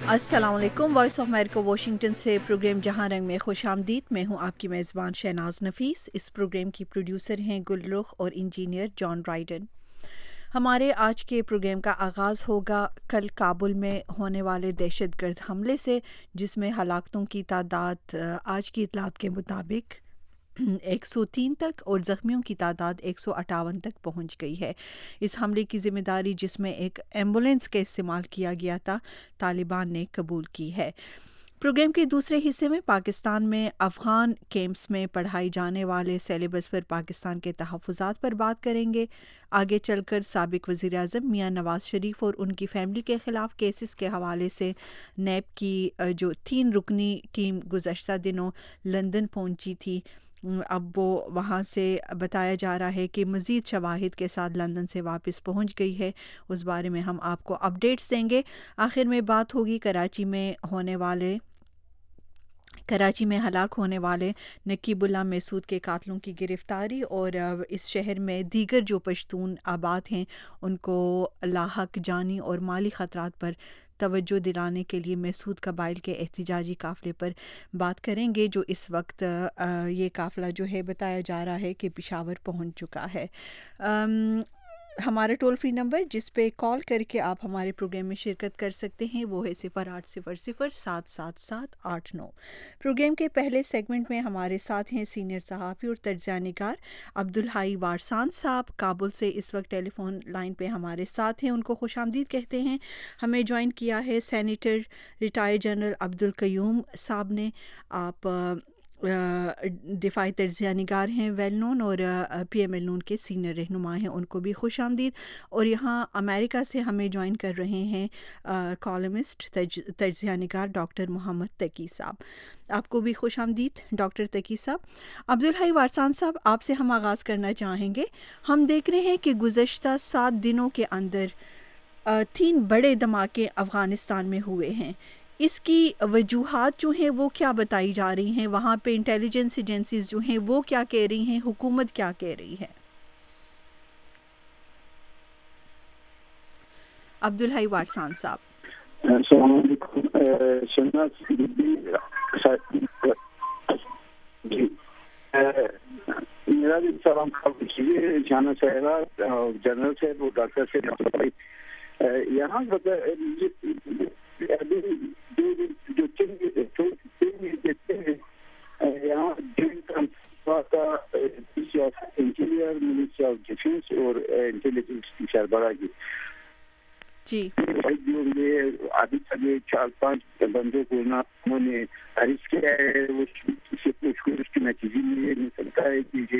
अस्सलाम वालेकुम। Voice of America Washington से प्रोग्राम जहां रंग में खुश आमदीद। मैं हूं आपकी मेज़बान शहनाज नफीस। इस प्रोग्राम की प्रोड्यूसर हैं गुलरुख और इंजीनियर जॉन राइडन। हमारे आज के प्रोग्राम का आगाज़ होगा कल काबुल में होने वाले दहशतगर्द हमले से, जिसमें हलाकतों की तादाद आज की इतलात के मुताबिक 103 तक और ज़ख्मियों की तादाद 158 तक पहुंच गई है। इस हमले की ज़िम्मेदारी, जिसमें एक एम्बुलेंस का इस्तेमाल किया गया था, तालिबान ने कबूल की है। प्रोग्राम के दूसरे हिस्से में पाकिस्तान में अफ़गान कैंप्स में पढ़ाई जाने वाले सिलेबस पर पाकिस्तान के तहफ़्फ़ुज़ात पर बात करेंगे। आगे चलकर साबिक़ वज़ीर-ए-आज़म मियां नवाज़ शरीफ और उनकी फ़ैमिली के ख़िलाफ़ केसेस के हवाले से नैब की जो 3 रुकनी टीम गुज़श्ता दिनों लंदन पहुंची थी, अब वो वहाँ से बताया जा रहा है कि मज़ीद शवाहिद के साथ लंदन से वापस पहुँच गई है। उस बारे में हम आपको अपडेट्स देंगे। आखिर में बात होगी कराची में हलाक होने वाले नकीबुल्लाह महसूद के कातलों की गिरफ़्तारी और इस शहर में दीगर जो पश्तून आबाद हैं उनको लाहक जानी और माली ख़तरात पर तवज्जो दिलाने के लिए महसूद कबाइल के एहतजाजी काफ़िले पर बात करेंगे, जो इस वक्त ये काफ़िला जो है बताया जा रहा है कि पेशावर पहुंच चुका है। हमारा टोल फ्री नंबर जिस पे कॉल करके आप हमारे प्रोग्राम में शिरकत कर सकते हैं वो है 0800-777-889। प्रोग्राम के पहले सेगमेंट में हमारे साथ हैं सीनियर सहाफ़ी और तर्जुमानिगार अब्दुल हाई वारसान साहब। काबुल से इस वक्त टेलीफोन लाइन पे हमारे साथ हैं, उनको खुशामदीद कहते हैं। हमें ज्वाइन किया है senator retired general Abdul Qayyum साहब ने। आप दिफाई तर्जुमानिगार हैं वेल नोन और PML नून के सीनियर रहनुमा हैं, उनको भी खुश आमदीद। और यहाँ अमेरिका से हमें ज्वाइन कर रहे हैं कॉलमिस्ट तर्जुमानिगार डॉक्टर मोहम्मद तकी साहब। आपको भी खुश आमदीद डॉक्टर तकी साहब। अब्दुल हाई वारसान साहब, आपसे हम आगाज़ करना चाहेंगे। हम देख रहे हैं कि गुज़श्ता 7 दिनों के अंदर 3 बड़े धमाके अफ़गानिस्तान में हुए हैं। इसकी वजूहात जो हैं वो क्या बताई जा रही हैं? वहाँ पे इंटेलिजेंस एजेंसीज जो हैं वो क्या कह रही हैं? हुकूमत क्या कह रही है? अब्दुल हाई वारसान साहब। मेरा भी सलाम शाना साहबा जनरल साहब और डॉक्टर साहब यहाँ अभी जो यहाँ ministry of interior, ministry of defence और इंटेलिजेंस की सरबराह की जी अभी तक 4-5 बंदों को उन्होंने अरेस्ट किया है। उसके नतीजे में ये नहीं सकता है कि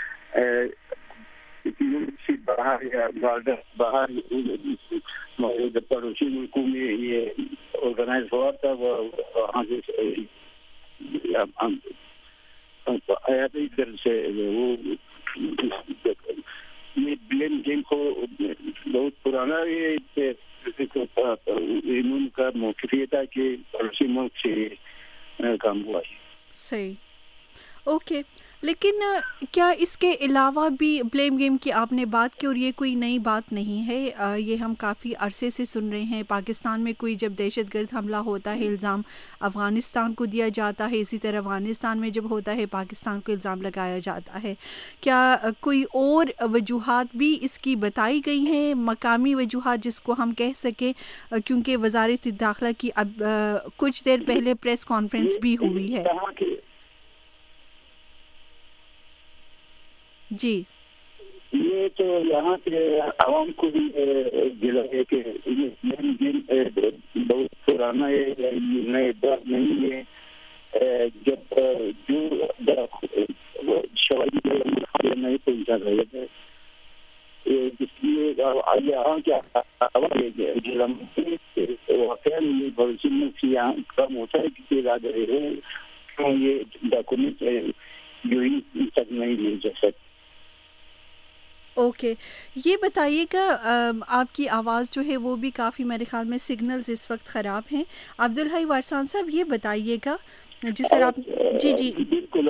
ये से बाहर या बाहर पड़ोसी मुल्कों में ये ऑर्गेनाइज हुआ था। वहाँ से आया था इधर से वो ये ब्लेम गेम को बहुत पुराना ये इनका मौक़िफ़ ये था कि पड़ोसी मुल्क से काम हुआ है। सही, ओके। लेकिन क्या इसके अलावा भी ब्लेम गेम की आपने बात की और ये कोई नई बात नहीं है, ये हम काफ़ी अरसे से सुन रहे हैं। पाकिस्तान में कोई जब दहशतगर्द हमला होता है इल्ज़ाम अफ़गानिस्तान को दिया जाता है, इसी तरह अफ़गानिस्तान में जब होता है पाकिस्तान को इल्ज़ाम लगाया जाता है। क्या कोई और वजूहात भी इसकी बताई गई हैं, मकामी वजूहात जिसको हम कह सकें? क्योंकि वज़ारत दाखिला की अब कुछ देर पहले प्रेस कॉन्फ्रेंस भी हुई है। जी, ये तो यहाँ के आवाम को भी गिला है कि ये बहुत पुराना है, ये नई बात नहीं है। जब जो शवाई नहीं पहुँचा गया है, इसलिए यहाँ क्या जिला में भविष्य में यहाँ कम होता है कि इलाज रहे क्यों ये डॉक्यूमेंट जो ही तक नहीं ले जा सकते। ओके, ये बताइएगा, आपकी आवाज़ जो है वो भी काफ़ी, मेरे ख्याल में सिग्नल्स इस वक्त ख़राब हैं। अब्दुल हाई वारसान साहब, ये बताइएगा जिस तरह आप जी बिल्कुल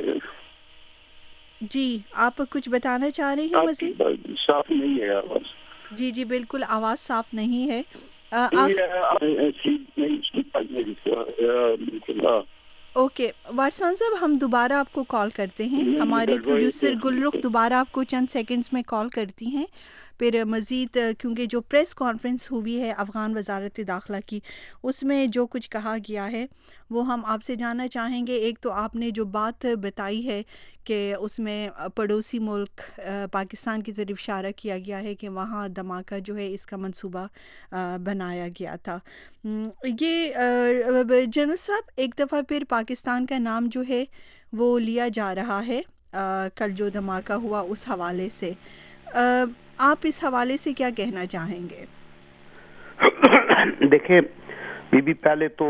जी आप कुछ बताना चाह रहे हैं मज़ीद? साफ नहीं है आवाज़। जी बिल्कुल आवाज़ साफ़ नहीं है। اوکے وارسان صاحب، ہم دوبارہ آپ کو کال کرتے ہیں. ہمارے پروڈیوسر گلرخ دوبارہ آپ کو چند سیکنڈز میں کال کرتی ہیں. پھر مزید کیونکہ جو پریس کانفرنس ہوئی ہے افغان وزارت داخلہ کی، اس میں جو کچھ کہا گیا ہے وہ ہم آپ سے جاننا چاہیں گے. ایک تو آپ نے جو بات بتائی ہے کہ اس میں پڑوسی ملک پاکستان کی طرف اشارہ کیا گیا ہے کہ وہاں دھماکہ جو ہے اس کا منصوبہ بنایا گیا تھا. یہ جنرل صاحب ایک دفعہ پھر پاکستان کا نام جو ہے وہ لیا جا رہا ہے کل جو دھماکہ ہوا اس حوالے سے. آپ اس حوالے سے کیا کہنا چاہیں گے؟ دیکھیں بی بی، پہلے تو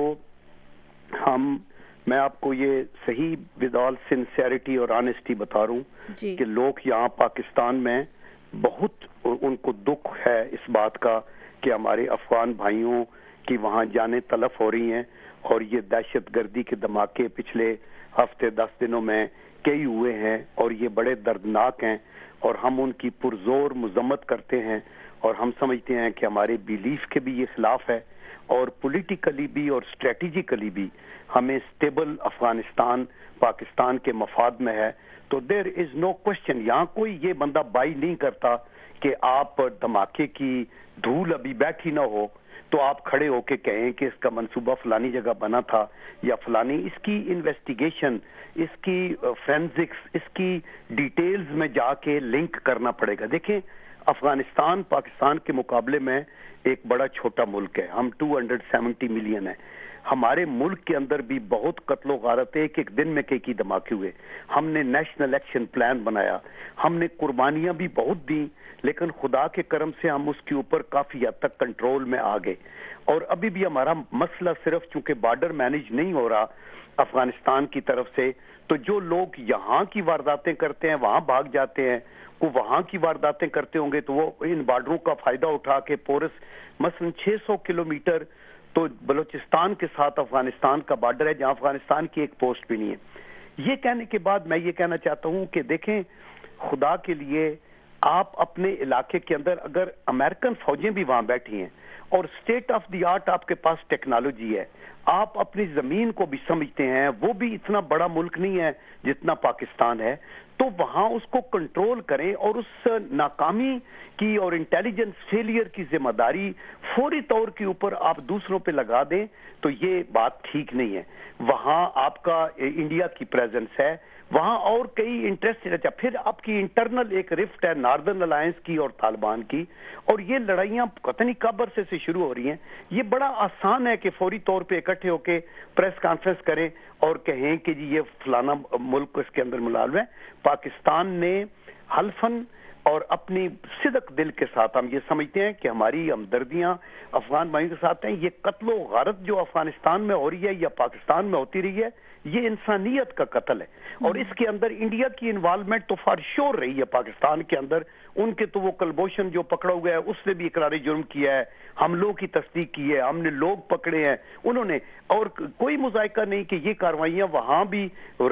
میں آپ کو یہ صحیح ود آل سنسیئرٹی اور آنیسٹی بتا رہا ہوں کہ لوگ یہاں پاکستان میں بہت ان کو دکھ ہے اس بات کا کہ ہمارے افغان بھائیوں کی وہاں جانیں تلف ہو رہی ہیں، اور یہ دہشت گردی کے دھماکے پچھلے ہفتے 10 دنوں میں کئی ہوئے ہیں اور یہ بڑے دردناک ہیں، اور ہم ان کی پرزور مذمت کرتے ہیں، اور ہم سمجھتے ہیں کہ ہمارے بیلیف کے بھی یہ خلاف ہے، اور پولیٹیکلی بھی اور اسٹریٹجیکلی بھی ہمیں اسٹیبل افغانستان پاکستان کے مفاد میں ہے. تو دیر از نو کوشچن، یہاں کوئی یہ بندہ بائی نہیں کرتا کہ آپ دھماکے کی دھول ابھی بیٹھی نہ ہو تو آپ کھڑے ہو کے کہیں کہ اس کا منصوبہ فلانی جگہ بنا تھا یا فلانی. اس کی انویسٹیگیشن، اس کی فورینزکس، اس کی ڈیٹیلز میں جا کے لنک کرنا پڑے گا. دیکھیں افغانستان پاکستان کے مقابلے میں ایک بڑا چھوٹا ملک ہے، ہم 270 ملین ہیں. ہمارے ملک کے اندر بھی بہت قتل و غارت ہے، ایک دن میں کئی دھماکے ہوئے. ہم نے نیشنل ایکشن پلان بنایا، ہم نے قربانیاں بھی بہت دیں، لیکن خدا کے کرم سے ہم اس کے اوپر کافی حد تک کنٹرول میں آ گئے. اور ابھی بھی ہمارا مسئلہ صرف چونکہ بارڈر مینیج نہیں ہو رہا افغانستان کی طرف سے، تو جو لوگ یہاں کی وارداتیں کرتے ہیں وہاں بھاگ جاتے ہیں، وہ وہاں کی وارداتیں کرتے ہوں گے تو وہ ان بارڈروں کا فائدہ اٹھا کے پورس مثلا 600 کلومیٹر تو بلوچستان کے ساتھ افغانستان کا بارڈر ہے جہاں افغانستان کی ایک پوسٹ بھی نہیں ہے. یہ کہنے کے بعد میں یہ کہنا چاہتا ہوں کہ دیکھیں خدا کے لیے آپ اپنے علاقے کے اندر اگر امریکن فوجیں بھی وہاں بیٹھی ہیں اور اسٹیٹ آف دی آرٹ آپ کے پاس ٹیکنالوجی ہے، آپ اپنی زمین کو بھی سمجھتے ہیں، وہ بھی اتنا بڑا ملک نہیں ہے جتنا پاکستان ہے، تو وہاں اس کو کنٹرول کریں اور اس ناکامی کی اور انٹیلیجنس فیلئر کی ذمہ داری فوری طور کے اوپر آپ دوسروں پہ لگا دیں تو یہ بات ٹھیک نہیں ہے. وہاں آپ کا انڈیا کی پریزنس ہے، وہاں اور کئی انٹرسٹ رہتا. پھر آپ کی انٹرنل ایک رفٹ ہے ناردرن الائنس کی اور طالبان کی، اور یہ لڑائیاں پتہ نہیں کب عرصے سے شروع ہو رہی ہیں. یہ بڑا آسان ہے کہ فوری طور پہ اکٹھے ہو کے پریس کانفرنس کریں اور کہیں کہ جی یہ فلانا ملک اس کے اندر ملالم ہے. پاکستان نے حلفاً اور اپنی صدق دل کے ساتھ ہم یہ سمجھتے ہیں کہ ہماری ہمدردیاں افغان بھائیوں کے ساتھ ہیں. یہ قتل و غارت جو افغانستان میں ہو رہی ہے یا پاکستان میں ہوتی رہی ہے یہ انسانیت کا قتل ہے، اور اس کے اندر انڈیا کی انوالومنٹ تو فار شور رہی ہے. پاکستان کے اندر ان کے تو وہ کلبوشن جو پکڑا ہوا ہے اس نے بھی اقرار جرم کیا ہے، حملوں کی تصدیق کی ہے، ہم نے لوگ پکڑے ہیں انہوں نے، اور کوئی مذائقہ نہیں کہ یہ کارروائیاں وہاں بھی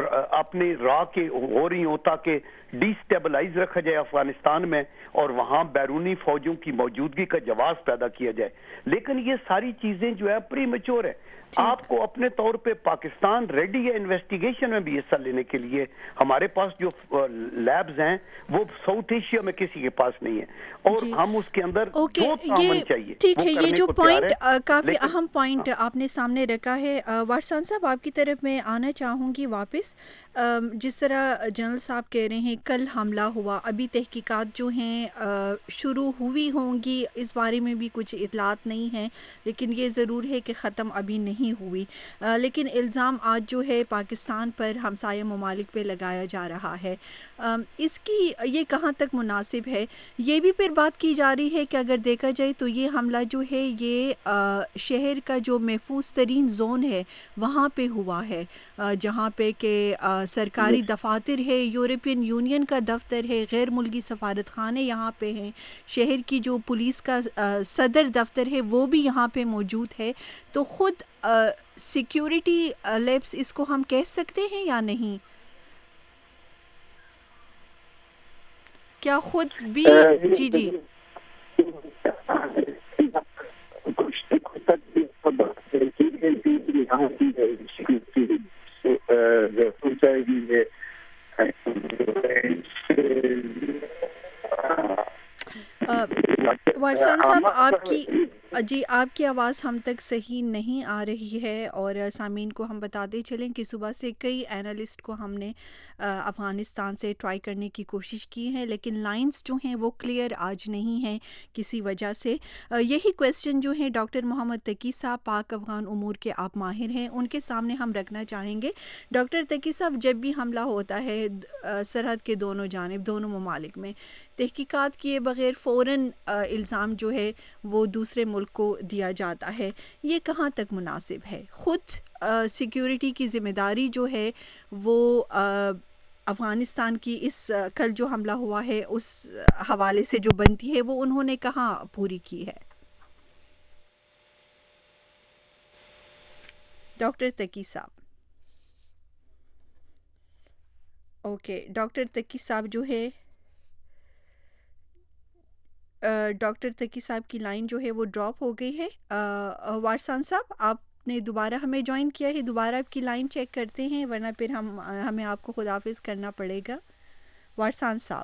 اپنے راہ کے ہو رہی ہوں تاکہ ڈی سٹیبلائز رکھا جائے افغانستان میں اور وہاں بیرونی فوجوں کی موجودگی کا جواز پیدا کیا جائے. لیکن یہ ساری چیزیں جو ہے پری میچور ہے. آپ کو اپنے طور پہ پاکستان ریڈی ہے انویسٹیگیشن میں بھی حصہ لینے کے لیے. ہمارے پاس جو لیبز ہیں وہ ساؤتھ ایشیا میں کسی کے پاس نہیں ہے، اور ہم اس کے اندر دو تعاون چاہیے. ٹھیک ہے، یہ جو پوائنٹ کافی اہم پوائنٹ آپ نے سامنے رکھا ہے. وارسان صاحب آپ کی طرف میں آنا چاہوں گی واپس. جس طرح جنرل صاحب کہہ رہے ہیں کل حملہ ہوا، ابھی تحقیقات جو ہیں شروع ہوئی ہوں گی، اس بارے میں بھی کچھ اطلاعات نہیں ہیں، لیکن یہ ضرور ہے کہ ختم ابھی نہیں ہوئی. لیکن الزام آج جو ہے پاکستان پر ہمسایہ ممالک پہ لگایا جا رہا ہے. اس کی یہ کہاں تک مناسب ہے؟ یہ بھی پھر بات کی جا رہی ہے کہ اگر دیکھا جائے تو یہ حملہ جو ہے یہ شہر کا جو محفوظ ترین زون ہے وہاں پہ ہوا ہے، جہاں پہ کہ سرکاری دفاتر ہے، یورپین یونین کا دفتر ہے، غیر ملکی سفارت خانے یہاں پہ ہیں، شہر کی جو پولیس کا صدر دفتر ہے وہ بھی یہاں پہ موجود ہے. تو خود سیکیورٹی لیپس اس کو ہم کہہ سکتے ہیں یا نہیں؟ کیا خود بھی جی वाटसन साहब, आपकी आवाज़ हम तक सही नहीं आ रही है, और सामीन को हम बताते चलें कि सुबह से कई एनालिस्ट को हमने अफ़गानिस्तान से ट्राई करने की कोशिश की है, लेकिन लाइंस जो हैं वो क्लियर आज नहीं हैं किसी वजह से। यही क्वेश्चन जो है डॉक्टर मोहम्मद तकी साहब, पाक अफ़गान उमूर के आप माहिर हैं, उनके सामने हम रखना चाहेंगे। डॉक्टर तकी साहब, जब भी हमला होता है सरहद के दोनों जानिब, दोनों ममालिक में, तहकीकात किए बगैर फ़ौरन इल्ज़ाम जो है वो दूसरे मुल्क को दिया जाता है, ये कहाँ तक मुनासिब है? ख़ुद सिक्योरिटी की ज़िम्मेदारी जो है वो अफ़गानिस्तान की इस कल जो हमला हुआ है उस हवाले से जो बनती है वो उन्होंने कहाँ पूरी की है? डॉक्टर तकी साहब। ओके, डॉक्टर तकी साहब जो है, डॉक्टर तकी साहब की लाइन जो है वो ड्रॉप हो गई है। वाटसन साहब, आपने दोबारा हमें ज्वाइन किया है, दोबारा आपकी लाइन चेक करते हैं, वरना फिर हमें आपको खुदाफिज करना पड़ेगा। वाटसन साहब,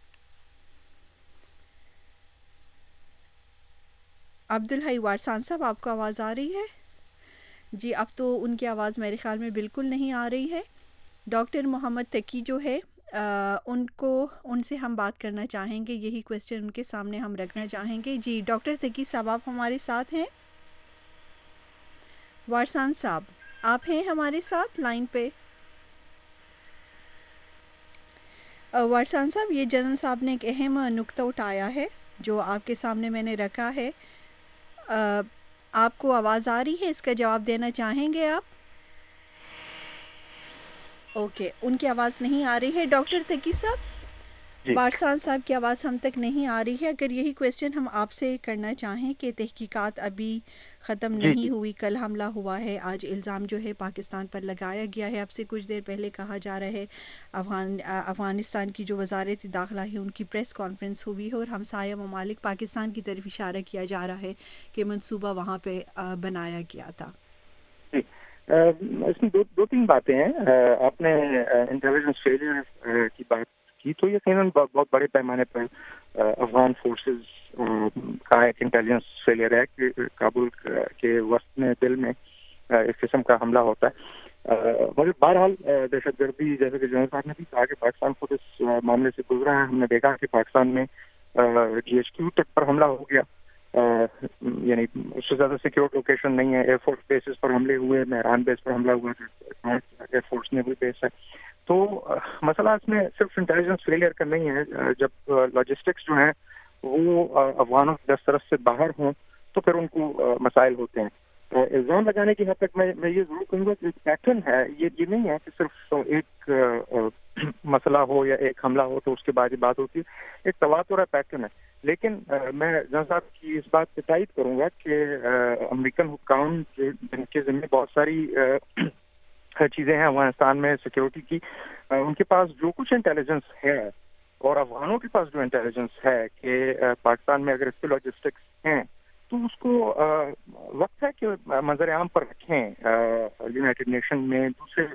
अब्दुल हई वाटसन साहब, आपको आवाज़ आ रही है? जी, अब तो उनकी आवाज़ मेरे ख़्याल में बिल्कुल नहीं आ रही है। डॉक्टर मोहम्मद तकी जो है उनसे हम बात करना चाहेंगे, यही क्वेश्चन उनके सामने हम रखना चाहेंगे। जी डॉक्टर तकी साहब, आप हमारे साथ हैं? वाटसन साहब, आप हैं हमारे साथ लाइन पे? वाटसन साहब, ये जनरल साहब ने एक अहम नुक्ता उठाया है जो आपके सामने मैंने रखा है। आपको आवाज़ आ रही है? इसका जवाब देना चाहेंगे आप? ओके, उनकी आवाज़ नहीं आ रही है। डॉक्टर तकी साहब, वाटसन साहब की आवाज़ हम तक नहीं आ रही है। अगर यही क्वेश्चन हम आपसे करना चाहें कि तहकीकात अभी ख़त्म नहीं हुई, कल हमला हुआ है, आज इल्ज़ाम जो है पाकिस्तान पर लगाया गया है, आपसे कुछ देर पहले कहा जा रहा है अफ़गानिस्तान की जो वज़ारत दाखिला है उनकी प्रेस कॉन्फ्रेंस हुई है और हमसाया ममालिक पाकिस्तान की तरफ इशारा किया जा रहा है कि मनसूबा वहाँ पर बनाया गया था। इसमें दो तीन बातें हैं। आपने इंटेलिजेंस फेलियर की बात की, तो यकीनन बहुत बड़े पैमाने पर अफगान फोर्सेस का एक इंटेलिजेंस फेलियर है कि काबुल के वस्त में दिल में इस किस्म का हमला होता है। मगर बहरहाल दहशतगर्दी, जैसे कि जनरल साहब ने भी कहा कि पाकिस्तान खुद इस मामले से गुजरा है। हमने देखा कि पाकिस्तान में GHQ तक पर हमला हो गया, यानी उससे ज़्यादा सिक्योर लोकेशन नहीं है। एयरफोर्स बेसिस पर हमले हुए, मेहरान बेस पर हमला हुआ, एयरफोर्स नेवल बेस है। तो मसला इसमें सिर्फ इंटेलिजेंस फेलियर का नहीं है। जब लॉजिस्टिक्स जो हैं वो अफगानों की दस्तरस से बाहर हों तो फिर उनको मसाइल होते हैं। इल्ज़ाम लगाने की हद तक मैं ये ज़रूर कहूँगा कि पैटर्न है, ये नहीं है कि सिर्फ एक मसला हो या एक हमला हो तो उसके बाद ये बात होती है। एक तवातुर है, पैटर्न है। लेकिन मैं जनरल साहब की इस बात पे तायद करूँगा कि अमेरिकन हुक्काम जिनके ज़िम्मे बहुत सारी चीज़ें हैं अफगानिस्तान में सिक्योरिटी की, उनके पास जो कुछ इंटेलिजेंस है और अफगानों के पास जो इंटेलिजेंस है कि पाकिस्तान में अगर इसके लॉजिस्टिक्स हैं तो उसको वक्त है कि मंजर आम पर रखें। यूनाइटेड नेशन में दूसरे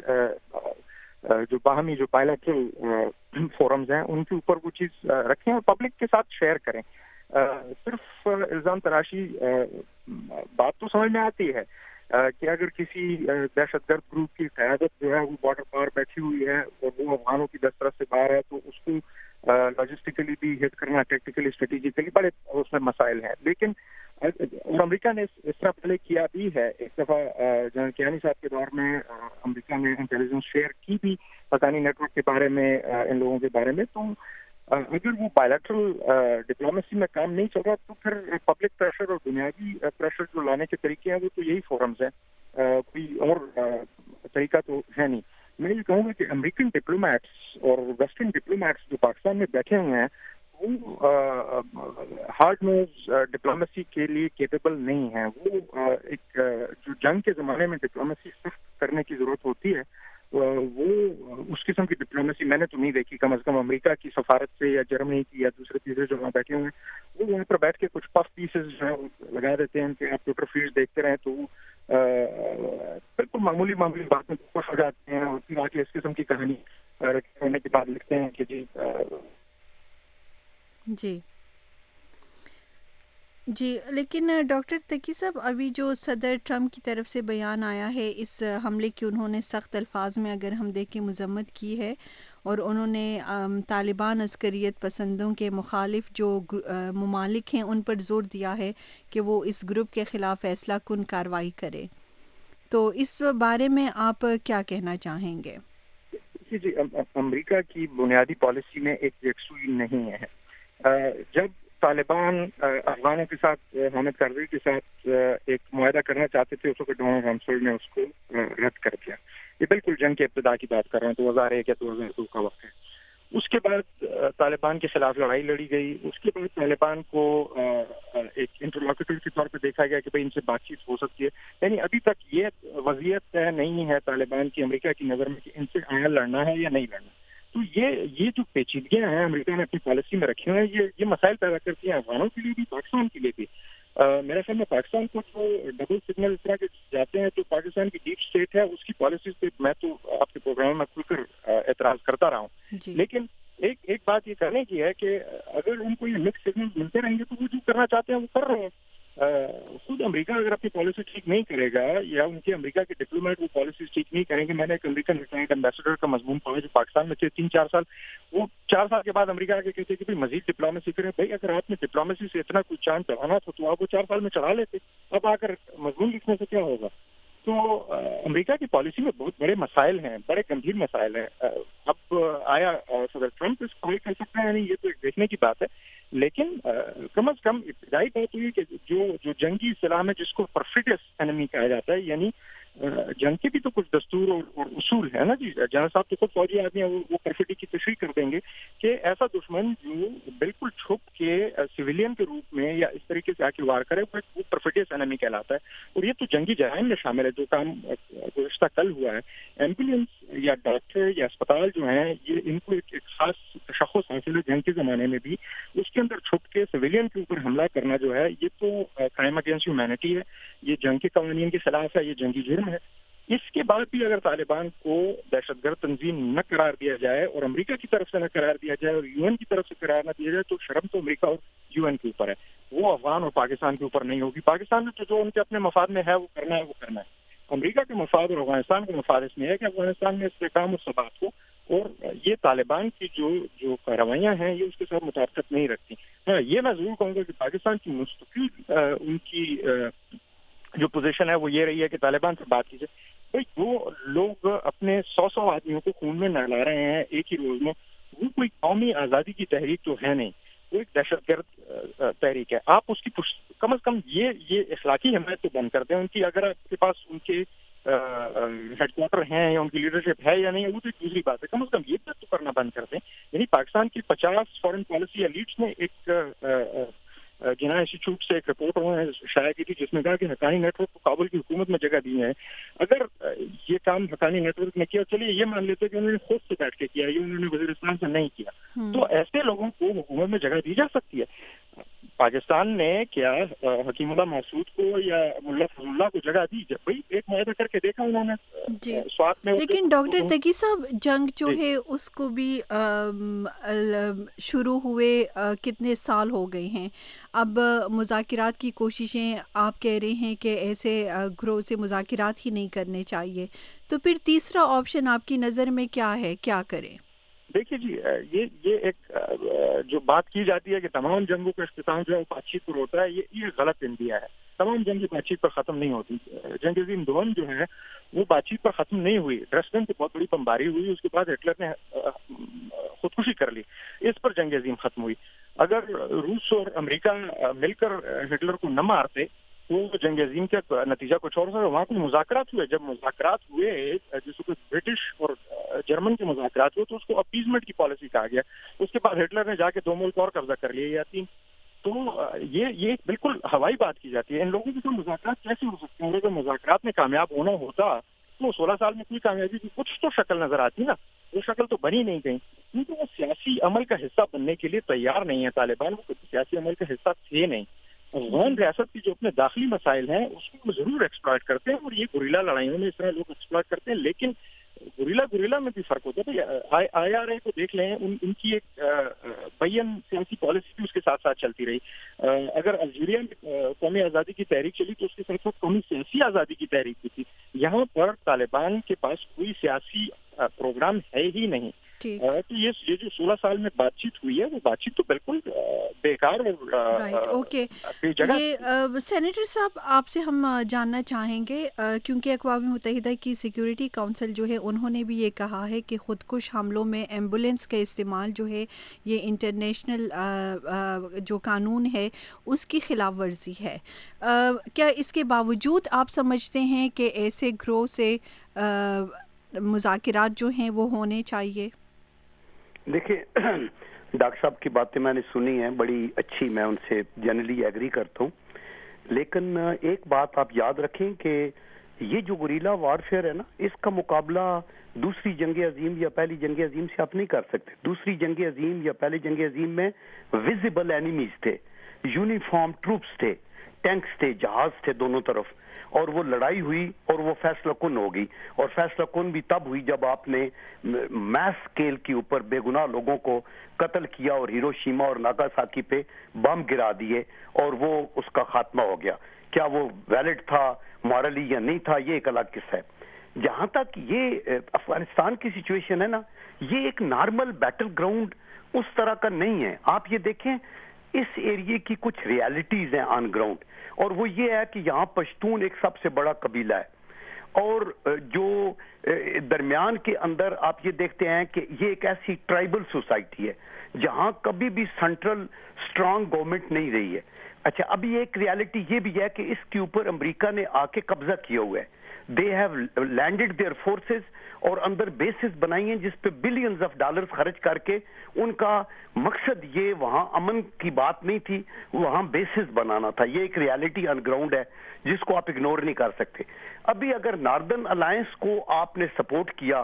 जो बाहमी जो बायलैटरल फोरम्स हैं उनके ऊपर वो चीज़ रखें और पब्लिक के साथ शेयर करें। सिर्फ इल्ज़ाम तराशी बात तो समझ में आती है कि अगर किसी दहशतगर्द ग्रुप की क़यादत जो है वो बॉर्डर पार बैठी हुई है और वो अफगानों की दस्तरस से बाहर है तो उसको लॉजिस्टिकली भी हिट करना, टेक्निकली, स्ट्रेटेजिकली बड़े उसमें मसाइल हैं। लेकिन और अमेरिका ने इस तरह पहले किया भी है। एक दफ़ा जनरल कियानी साहब के दौर में अमेरिका ने इंटेलिजेंस शेयर की भी पतानी नेटवर्क के बारे में, इन लोगों के बारे में। तो अगर वो बायलैटरल डिप्लोमेसी में काम नहीं चल रहा तो फिर पब्लिक प्रेशर और बुनियादी प्रेशर जो लाने के तरीके हैं वो तो यही फोरम्स हैं, कोई और तरीका तो है नहीं। मैं ये कहूँगा कि अमेरिकन डिप्लोमेट्स और वेस्टर्न डिप्लोमेट्स जो पाकिस्तान में बैठे हुए हैं वो हार्ड नोज डिप्लोमेसी के लिए केपेबल नहीं है। वो एक जो जंग के ज़माने में डिप्लोमेसी सख्त करने की ज़रूरत होती है वो उस किस्म की डिप्लोमेसी मैंने तो नहीं देखी। कम अज़ कम अमेरिका की सफारत से या जर्मनी की या दूसरे तीसरे जो वहाँ बैठे हुए हैं वो वहाँ पर बैठ के कुछ पफ पीसेस जो है लगा देते हैं कि आप ट्विटर फीड देखते रहें तो بالکل معمولی بات میں خوش ہو جاتے ہیں اور پھر آگے اس قسم کی کہانی ہونے کے بعد لکھتے ہیں کہ جی لیکن ڈاکٹر تقی صاحب، ابھی جو صدر ٹرمپ کی طرف سے بیان آیا ہے اس حملے کی، انہوں نے سخت الفاظ میں اگر ہم دیکھیں مذمت کی ہے، اور انہوں نے طالبان عسکریت پسندوں کے مخالف جو ممالک ہیں ان پر زور دیا ہے کہ وہ اس گروپ کے خلاف فیصلہ کن کارروائی کرے، تو اس بارے میں آپ کیا کہنا چاہیں گے؟ جی امریکہ کی بنیادی پالیسی میں ایک یکسوئی نہیں ہے. جب طالبان افغانوں کے ساتھ حامد کرزئی کے ساتھ ایک معاہدہ کرنا چاہتے تھے، اس وقت ڈونلڈ رمسفیلڈ نے اس کو رد کر دیا. یہ بالکل جنگ کے ابتدا کی بات کر رہے ہیں، 2001 یا 2002 کا وقت ہے. اس کے بعد طالبان کے خلاف لڑائی لڑی گئی. اس کے بعد طالبان کو ایک انٹرلاکیٹر کے طور پہ دیکھا گیا کہ بھئی ان سے بات چیت ہو سکتی ہے. یعنی ابھی تک یہ وضعیت طے نہیں ہے طالبان کی امریکہ کی نظر میں کہ ان سے آیا لڑنا ہے یا نہیں لڑنا. تو یہ جو پیچیدگیاں ہیں امریکہ نے اپنی پالیسی میں رکھی ہوئی ہیں، یہ مسائل پیدا کرتی ہیں افغانوں کے لیے بھی، پاکستان کے لیے بھی. میرے خیال میں پاکستان کو جو ڈبل سگنل اس طرح کے جاتے ہیں، تو پاکستان کی ڈیپ اسٹیٹ ہے، اس کی پالیسیز پہ میں تو آپ کے پروگرام میں کھل کر اعتراض کرتا رہا ہوں. لیکن ایک بات یہ کرنے کی ہے کہ اگر ان کو یہ مکس سگنل ملتے رہیں گے تو وہ جو کرنا چاہتے ہیں وہ کر رہے ہیں. خود امریکہ اگر اپنی پالیسی ٹھیک نہیں کرے گا یا ان کے امریکہ کے ڈپلومیٹ وہ پالیسیز ٹھیک نہیں کریں گے. میں نے ایک امریکن ریٹائرڈ ایمبیسڈر کا مضمون پڑھا جو پاکستان میں تھے 3-4 سال، وہ 4 سال کے بعد امریکہ کے کہتے کہ مزید ڈپلومیسی کریں. بھائی اگر آپ نے ڈپلومیسی سے اتنا کوئی چاند چڑھانا تھا تو آپ وہ 4 سال میں چڑھا لیتے. اب آ کر مضمون لکھنے سے کیا ہوگا؟ تو امریکہ کی پالیسی میں بہت بڑے مسائل ہیں، بڑے گمبھیر مسائل ہیں. اب آیا صدر ٹرمپ اس کو کر سکتا ہے یعنی یہ تو ایک دیکھنے کی بات ہے. لیکن کم از کم ابتدائی بات یہ کہ جو جنگی اصطلاح میں جس کو پرفیکٹس انیمی کہا جاتا ہے، یعنی جنگ کے بھی تو کچھ دستور اور اصول ہے نا جی. جنرل صاحب تو خود فوجی آدمی ہیں، وہ پرفیکٹی کی تشریح کر دیں گے کہ ایسا دشمن جو بالکل چھپ کے سویلین کے روپ میں یا اس طریقے سے آ کے وار کرے وہ پرفیکٹس انیمی کہلاتا ہے. اور یہ تو جنگی جرائم میں شامل ہے. جو کام گزشتہ کل ہوا ہے، ایمبولینس یا ڈاکٹر یا اسپتال جو ہیں، یہ ان کو ایک خاص تشخص حاصل ہے جنگ کے زمانے میں بھی. اس کے اندر چھپ کے سویلین کے اوپر حملہ کرنا جو ہے یہ تو کرائم اگینسٹ ہیومینٹی ہے، یہ جنگ کے قوانین کے خلاف ہے، یہ جنگی جرم ہے. اس کے بعد بھی اگر طالبان کو دہشت گرد تنظیم نہ قرار دیا جائے اور امریکہ کی طرف سے نہ قرار دیا جائے اور یو این کی طرف سے قرار نہ دیا جائے تو شرم تو امریکہ اور یو این کے اوپر ہے، وہ افغان اور پاکستان کے اوپر نہیں ہوگی. پاکستان میں تو جو ان کے اپنے مفاد میں ہے وہ کرنا ہے. امریکہ کے مفاد اور افغانستان کے مفاد اس میں ہے کہ افغانستان میں استحکام اور ثبات ہو، اور یہ طالبان کی جو کارروائیاں ہیں یہ اس کے ساتھ مطابقت نہیں رکھتی. ہاں یہ میں ضرور کہوں گا کہ پاکستان کی مستقل ان کی جو پوزیشن ہے وہ یہ رہی ہے کہ طالبان سے بات کیجیے. بھائی وہ لوگ اپنے 100 آدمیوں کو خون میں نہلا رہے ہیں ایک ہی روز میں، وہ کوئی قومی آزادی کی تحریک تو ہے نہیں، وہ ایک دہشت گرد تحریک ہے. آپ اس کی کم از کم یہ اخلاقی حمایت تو بند کر دیں ان کی. اگر آپ کے پاس ان کے ہیڈ کوارٹر ہیں یا ان کی لیڈرشپ ہے یا نہیں ہے وہ تو ایک دوسری بات ہے، کم از کم یہ بات تو کرنا بند کر دیں. یعنی پاکستان کی 50 فارن پالیسی ایلیٹس نے ایک جنا انسٹیٹیوٹ سے ایک رپورٹ انہوں نے شائع کی تھی جس میں کہا کہ حقانی نیٹ ورک کو کابل کی حکومت میں جگہ دی ہے. اگر یہ کام حقانی نیٹ ورک نے کیا، چلیے یہ مان لیتے کہ انہوں نے خود سے بیٹھ کے کیا، یہ انہوں نے وزیرستان سے نہیں کیا، تو ایسے لوگوں کو حکومت میں جگہ دی جا سکتی ہے. پاکستان نے کیا حکیم اللہ محسود کو یا ملا فضل اللہ کو جگہ دی؟ بھائی ایک معاہدہ کر کے دیکھا انہوں نے سوات میں. لیکن ڈاکٹر تقی صاحب جنگ جو ہے اس کو بھی شروع ہوئے کتنے سال ہو گئے ہیں، اب مذاکرات کی کوششیں آپ کہہ رہے ہیں کہ ایسے گروہ سے مذاکرات ہی نہیں کرنے چاہیے، تو پھر تیسرا آپشن آپ کی نظر میں کیا ہے، کیا کریں؟ دیکھیے جی یہ ایک جو بات کی جاتی ہے کہ تمام جنگوں کا اختتام جو ہے وہ بات چیت پر ہوتا ہے، یہ غلط اندیا ہے. تمام جنگیں بات چیت پر ختم نہیں ہوتی. جنگ عظیم دوم جو ہے وہ بات چیت پر ختم نہیں ہوئی. ڈریسڈن سے بہت بڑی بمباری ہوئی، اس کے بعد ہٹلر نے خودکشی کر لی، اس پر جنگ عظیم ختم ہوئی. اگر روس اور امریکہ مل کر ہٹلر کو نہ مارتے تو جنگ عظیم کا نتیجہ کچھ اور تھا. وہاں کوئی مذاکرات ہوئے، جب مذاکرات ہوئے جس کو برٹش اور جرمن کے مذاکرات ہوئے تو اس کو اپیزمنٹ کی پالیسی کہا گیا. اس کے بعد ہٹلر نے جا کے 2 ملک اور قبضہ کر لیے یا 3. تو یہ بالکل ہوائی بات کی جاتی ہے. ان لوگوں کے ساتھ مذاکرات کیسے ہو سکتے ہیں؟ اگر مذاکرات میں کامیاب ہونا ہوتا تو 16 سال میں کوئی کامیابی کی کچھ تو شکل نظر آتی نا. وہ شکل تو بنی نہیں گئی کیونکہ وہ سیاسی عمل کا حصہ بننے کے لیے تیار نہیں ہے. طالبان وہ سیاسی عمل کا حصہ تھے نہیں. افغان ریاست کی جو اپنے داخلی مسائل ہیں اس کو ضرور ایکسپلائٹ کرتے ہیں, اور یہ گوریلا لڑائیوں میں اس طرح لوگ ایکسپلائٹ کرتے ہیں. لیکن گوریلا میں بھی فرق ہوتا ہے. آئی آر اے کو دیکھ لیں, ان کی ایک بین سیاسی پالیسی بھی اس کے ساتھ ساتھ چلتی رہی. اگر الجیریا میں قومی آزادی کی تحریک چلی تو اس کے ساتھ ساتھ قومی سیاسی آزادی کی تحریک بھی تھی. یہاں پر طالبان کے پاس کوئی سیاسی پروگرام ہے ہی نہیں. تو یہ جو 16 سال میں بات چیت ہوئی ہے وہ بات چیت تو بالکل بیکار اور بے جگہ. یہ سینیٹر صاحب آپ سے ہم جاننا چاہیں گے, کیونکہ اقوام متحدہ کی سیکیورٹی کونسل جو ہے انہوں نے بھی یہ کہا ہے کہ خودکش حملوں میں ایمبولینس کا استعمال جو ہے یہ انٹرنیشنل جو قانون ہے اس کی خلاف ورزی ہے. کیا اس کے باوجود آپ سمجھتے ہیں کہ ایسے گروہ سے مذاکرات جو ہیں وہ ہونے چاہیے؟ دیکھیں ڈاکٹر صاحب کی باتیں میں نے سنی ہیں, بڑی اچھی, میں ان سے جنرلی ایگری کرتا ہوں. لیکن ایک بات آپ یاد رکھیں کہ یہ جو گوریلا وارفیئر ہے نا, اس کا مقابلہ دوسری جنگ عظیم یا پہلی جنگ عظیم سے آپ نہیں کر سکتے. دوسری جنگ عظیم یا پہلی جنگ عظیم میں ویزیبل اینیمیز تھے, یونیفارم ٹروپس تھے, ٹینکس تھے, جہاز تھے دونوں طرف, اور وہ لڑائی ہوئی اور وہ فیصلہ کن ہو گئی. اور فیصلہ کن بھی تب ہوئی جب آپ نے میس اسکیل کے اوپر بے گناہ لوگوں کو قتل کیا اور ہیروشیما اور ناگاساکی پہ بم گرا دیے, اور وہ اس کا خاتمہ ہو گیا. کیا وہ ویلڈ تھا مورلی یا نہیں تھا, یہ ایک الگ قصہ ہے. جہاں تک یہ افغانستان کی سچویشن ہے نا, یہ ایک نارمل بیٹل گراؤنڈ اس طرح کا نہیں ہے. آپ یہ دیکھیں اس ایریے کی کچھ ریالٹیز ہیں آن گراؤنڈ, اور وہ یہ ہے کہ یہاں پشتون ایک سب سے بڑا قبیلہ ہے, اور جو درمیان کے اندر آپ یہ دیکھتے ہیں کہ یہ ایک ایسی ٹرائبل سوسائٹی ہے جہاں کبھی بھی سینٹرل اسٹرانگ گورنمنٹ نہیں رہی ہے. اچھا, ابھی ایک ریالٹی یہ بھی ہے کہ اس کے اوپر امریکہ نے آ کے قبضہ کیا ہوا ہے. They have landed their forces, اور اندر بیسز بنائی ہیں جس پہ بلینز آف ڈالرز خرچ کر کے. ان کا مقصد یہ وہاں امن کی بات نہیں تھی, وہاں بیسز بنانا تھا. یہ ایک ریالٹی آن گراؤنڈ ہے جس کو آپ اگنور نہیں کر سکتے. ابھی اگر ناردرن الائنس کو آپ نے سپورٹ کیا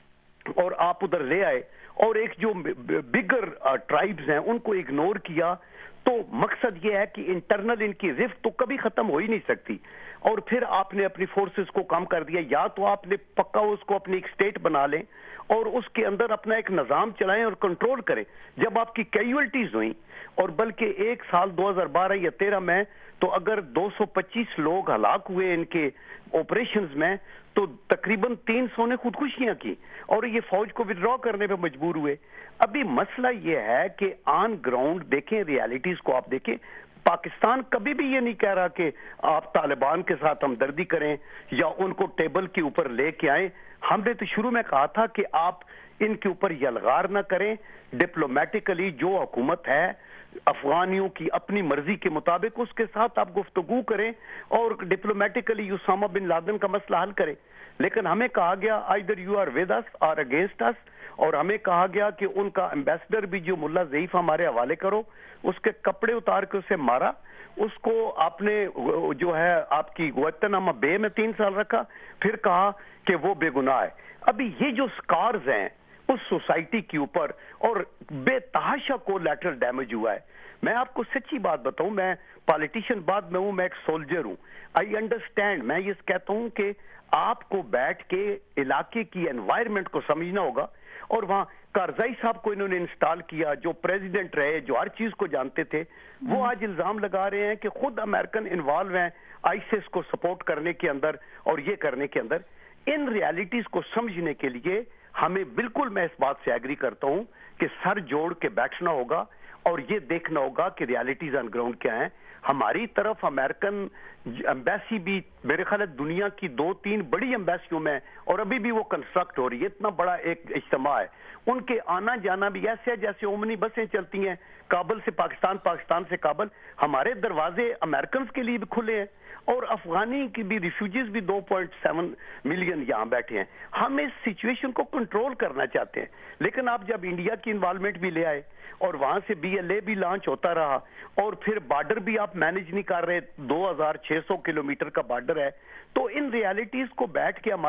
اور آپ ادھر لے آئے, اور ایک جو بگر ٹرائبز ہیں ان کو اگنور کیا, تو مقصد یہ ہے کہ انٹرنل ان کی رفت تو کبھی ختم ہو ہی نہیں سکتی. اور پھر آپ نے اپنی فورسز کو کم کر دیا. یا تو آپ نے پکا اس کو اپنی ایک سٹیٹ بنا لیں اور اس کے اندر اپنا ایک نظام چلائیں اور کنٹرول کریں. جب آپ کی کیجولٹیز ہوئیں, اور بلکہ ایک سال 2012 یا 13 میں تو اگر 225 لوگ ہلاک ہوئے ان کے آپریشنز میں, تو تقریباً 300 نے خودکشیاں کی, اور یہ فوج کو ودرا کرنے پہ مجبور ہوئے. ابھی مسئلہ یہ ہے کہ آن گراؤنڈ دیکھیں, ریالٹیز کو آپ دیکھیں. پاکستان کبھی بھی یہ نہیں کہہ رہا کہ آپ طالبان کے ساتھ ہمدردی کریں یا ان کو ٹیبل کے اوپر لے کے آئیں. ہم نے تو شروع میں کہا تھا کہ آپ ان کے اوپر یلغار نہ کریں, ڈپلومیٹکلی جو حکومت ہے افغانیوں کی اپنی مرضی کے مطابق اس کے ساتھ آپ گفتگو کریں اور ڈپلومیٹکلی اسامہ بن لادن کا مسئلہ حل کریں. لیکن ہمیں کہا گیا either you are with us or against us, اور ہمیں کہا گیا کہ ان کا ایمبیسڈر بھی جو ملا ضعیف ہمارے حوالے کرو. اس کے کپڑے اتار کے اسے مارا, اس کو آپ نے جو ہے آپ کی گوانتانامو بے میں 3 سال رکھا, پھر کہا کہ وہ بے گناہ ہے. ابھی یہ جو سکارز ہیں اس سوسائٹی کے اوپر, اور بے تحاشا کو لیٹرل ڈیمیج ہوا ہے. میں آپ کو سچی بات بتاؤں, میں پالیٹیشین بعد میں ہوں, میں ایک سولجر ہوں. آئی انڈرسٹینڈ, میں یہ کہتا ہوں کہ آپ کو بیٹھ کے علاقے کی انوائرمنٹ کو سمجھنا ہوگا. اور وہاں کارزائی صاحب کو انہوں نے انسٹال کیا, جو پریزیڈنٹ رہے, جو ہر چیز کو جانتے تھے, وہ آج الزام لگا رہے ہیں کہ خود امریکن انوالو ہیں آئیسس کو سپورٹ کرنے کے اندر اور یہ کرنے کے اندر. ان ریالٹیز کو سمجھنے کے لیے ہمیں بالکل, میں اس بات سے ایگری کرتا ہوں کہ سر جوڑ کے بیٹھنا ہوگا اور یہ دیکھنا ہوگا کہ ریالٹیز آن گراؤنڈ کیا ہیں. ہماری طرف امریکن ایمبیسی بھی میرے خیال ہے دنیا کی 2-3 بڑی ایمبیسیوں میں, اور ابھی بھی وہ کنسٹرکٹ ہو رہی ہے. اتنا بڑا ایک اجتماع ہے, ان کے آنا جانا بھی ایسے ہے جیسے اومنی بسیں چلتی ہیں کابل سے پاکستان, پاکستان سے کابل. ہمارے دروازے امریکنز کے لیے بھی کھلے ہیں, اور افغانی کی بھی ریفیوجیز بھی 2.7 ملین یہاں بیٹھے ہیں. ہم اس سچویشن کو کنٹرول کرنا چاہتے ہیں, لیکن آپ جب انڈیا کی انوالومنٹ بھی لے آئے اور وہاں سے BLA بھی لانچ ہوتا رہا, اور پھر بارڈر بھی آپ مینج نہیں کر رہے, 2600 کلومیٹر کا بارڈر ہے, تو ان ریالٹیز کو بیٹھ کے ہمارا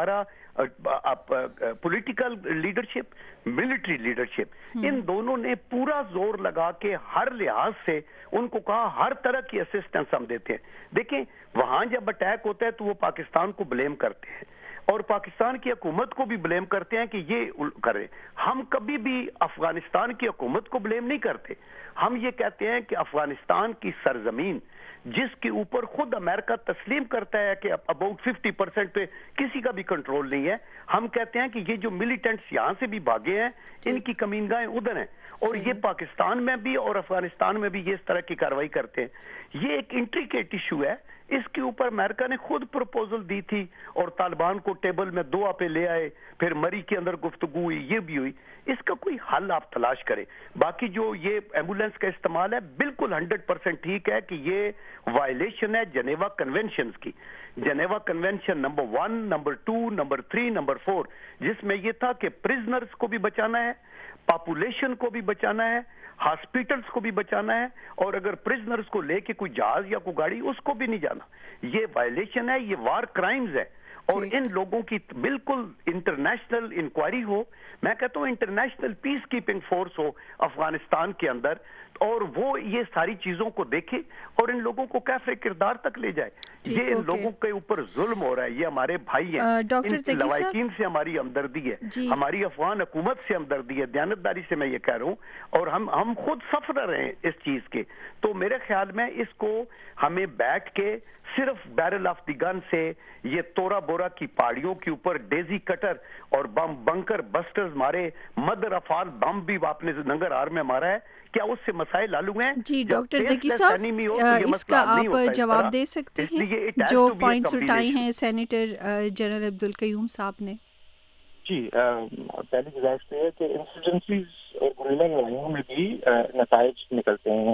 پولیٹیکل لیڈرشپ, ملٹری لیڈرشپ, ان دونوں نے پورا زور لگا کے ہر لحاظ سے ان کو کہا ہر طرح کی اسسٹنس ہم دیتے ہیں. دیکھیں وہاں جب اٹیک ہوتا ہے تو وہ پاکستان کو بلیم کرتے ہیں اور پاکستان کی حکومت کو بھی بلیم کرتے ہیں کہ یہ کرے. ہم کبھی بھی افغانستان کی حکومت کو بلیم نہیں کرتے. ہم یہ کہتے ہیں کہ افغانستان کی سرزمین جس کے اوپر خود امریکہ تسلیم کرتا ہے کہ اباؤٹ 50% پہ کسی کا بھی کنٹرول نہیں ہے, ہم کہتے ہیں کہ یہ جو ملیٹنٹس یہاں سے بھی بھاگے ہیں ان کی کمینگاہیں ادھر ہیں, اور یہ پاکستان میں بھی اور افغانستان میں بھی یہ اس طرح کی کارروائی کرتے ہیں. یہ ایک انٹریکیٹ ایشو ہے, اس کے اوپر امریکہ نے خود پروپوزل دی تھی اور طالبان کو ٹیبل میں دعا پہ لے آئے, پھر مری کے اندر گفتگو ہوئی, یہ بھی ہوئی. اس کا کوئی حل آپ تلاش کریں. باقی جو یہ ایمبولینس کا استعمال ہے بالکل 100% ٹھیک ہے کہ یہ وائلیشن ہے جنیوا کنونشنز کی. Geneva convention number 1, number 2, number 3, number 4, جس میں یہ تھا کہ پرزنرز کو بھی بچانا ہے, پاپولیشن کو بھی بچانا ہے, ہاسپیٹلز کو بھی بچانا ہے, اور اگر پرزنرز کو لے کے کوئی جہاز یا کوئی گاڑی اس کو بھی نہیں جانا. یہ وائلیشن ہے, یہ وار کرائمز ہے, اور ان لوگوں کی بالکل انٹرنیشنل انکوائری ہو. میں کہتا ہوں انٹرنیشنل پیس کیپنگ فورس ہو افغانستان کے اندر, اور وہ یہ ساری چیزوں کو دیکھے اور ان لوگوں کو کیفے کردار تک لے جائے. یہ ان لوگوں کے اوپر ظلم ہو رہا ہے, یہ ہمارے بھائی ہیں, ان کی لواحقین سے ہماری ہمدردی ہے, ہماری افغان حکومت سے ہمدردی ہے, دیانتداری سے میں یہ کہہ رہا ہوں, اور ہم خود سفرر ہیں اس چیز کے. تو میرے خیال میں اس کو ہمیں بیٹھ کے صرف بیرل آف دی گن سے, یہ تورا بورا کی پہاڑیوں کے اوپر ڈیزی کٹر اور بم بنکر بسٹرز مارے, مدر آف آل بم بھی آپ نے ننگرہار میں مارا ہے, کیا اس سے مسائل حل ہوئے ہیں؟ جی ڈاکٹر دیکی صاحب, اس کا آپ جواب دے سکتے ہیں جو پوائنٹس اٹھائے ہیں سینیٹر جنرل عبدالقیوم صاحب نے؟ جی, پہلی گزارش تو ہے کہ انسرجنسیز اور گریلا لڑائیوں میں بھی نتائج نکلتے ہیں.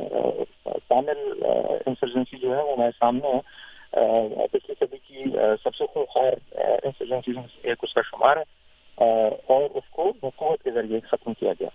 کامل انسرجنسی جو ہے وہ ہمارے سامنے ہے. پچھلی صدی کی سب سے خوفناک انسرجنسیز میں سے ایک اس کا شمار ہے, اور اس کو حکومت کے ذریعے ختم کیا گیا.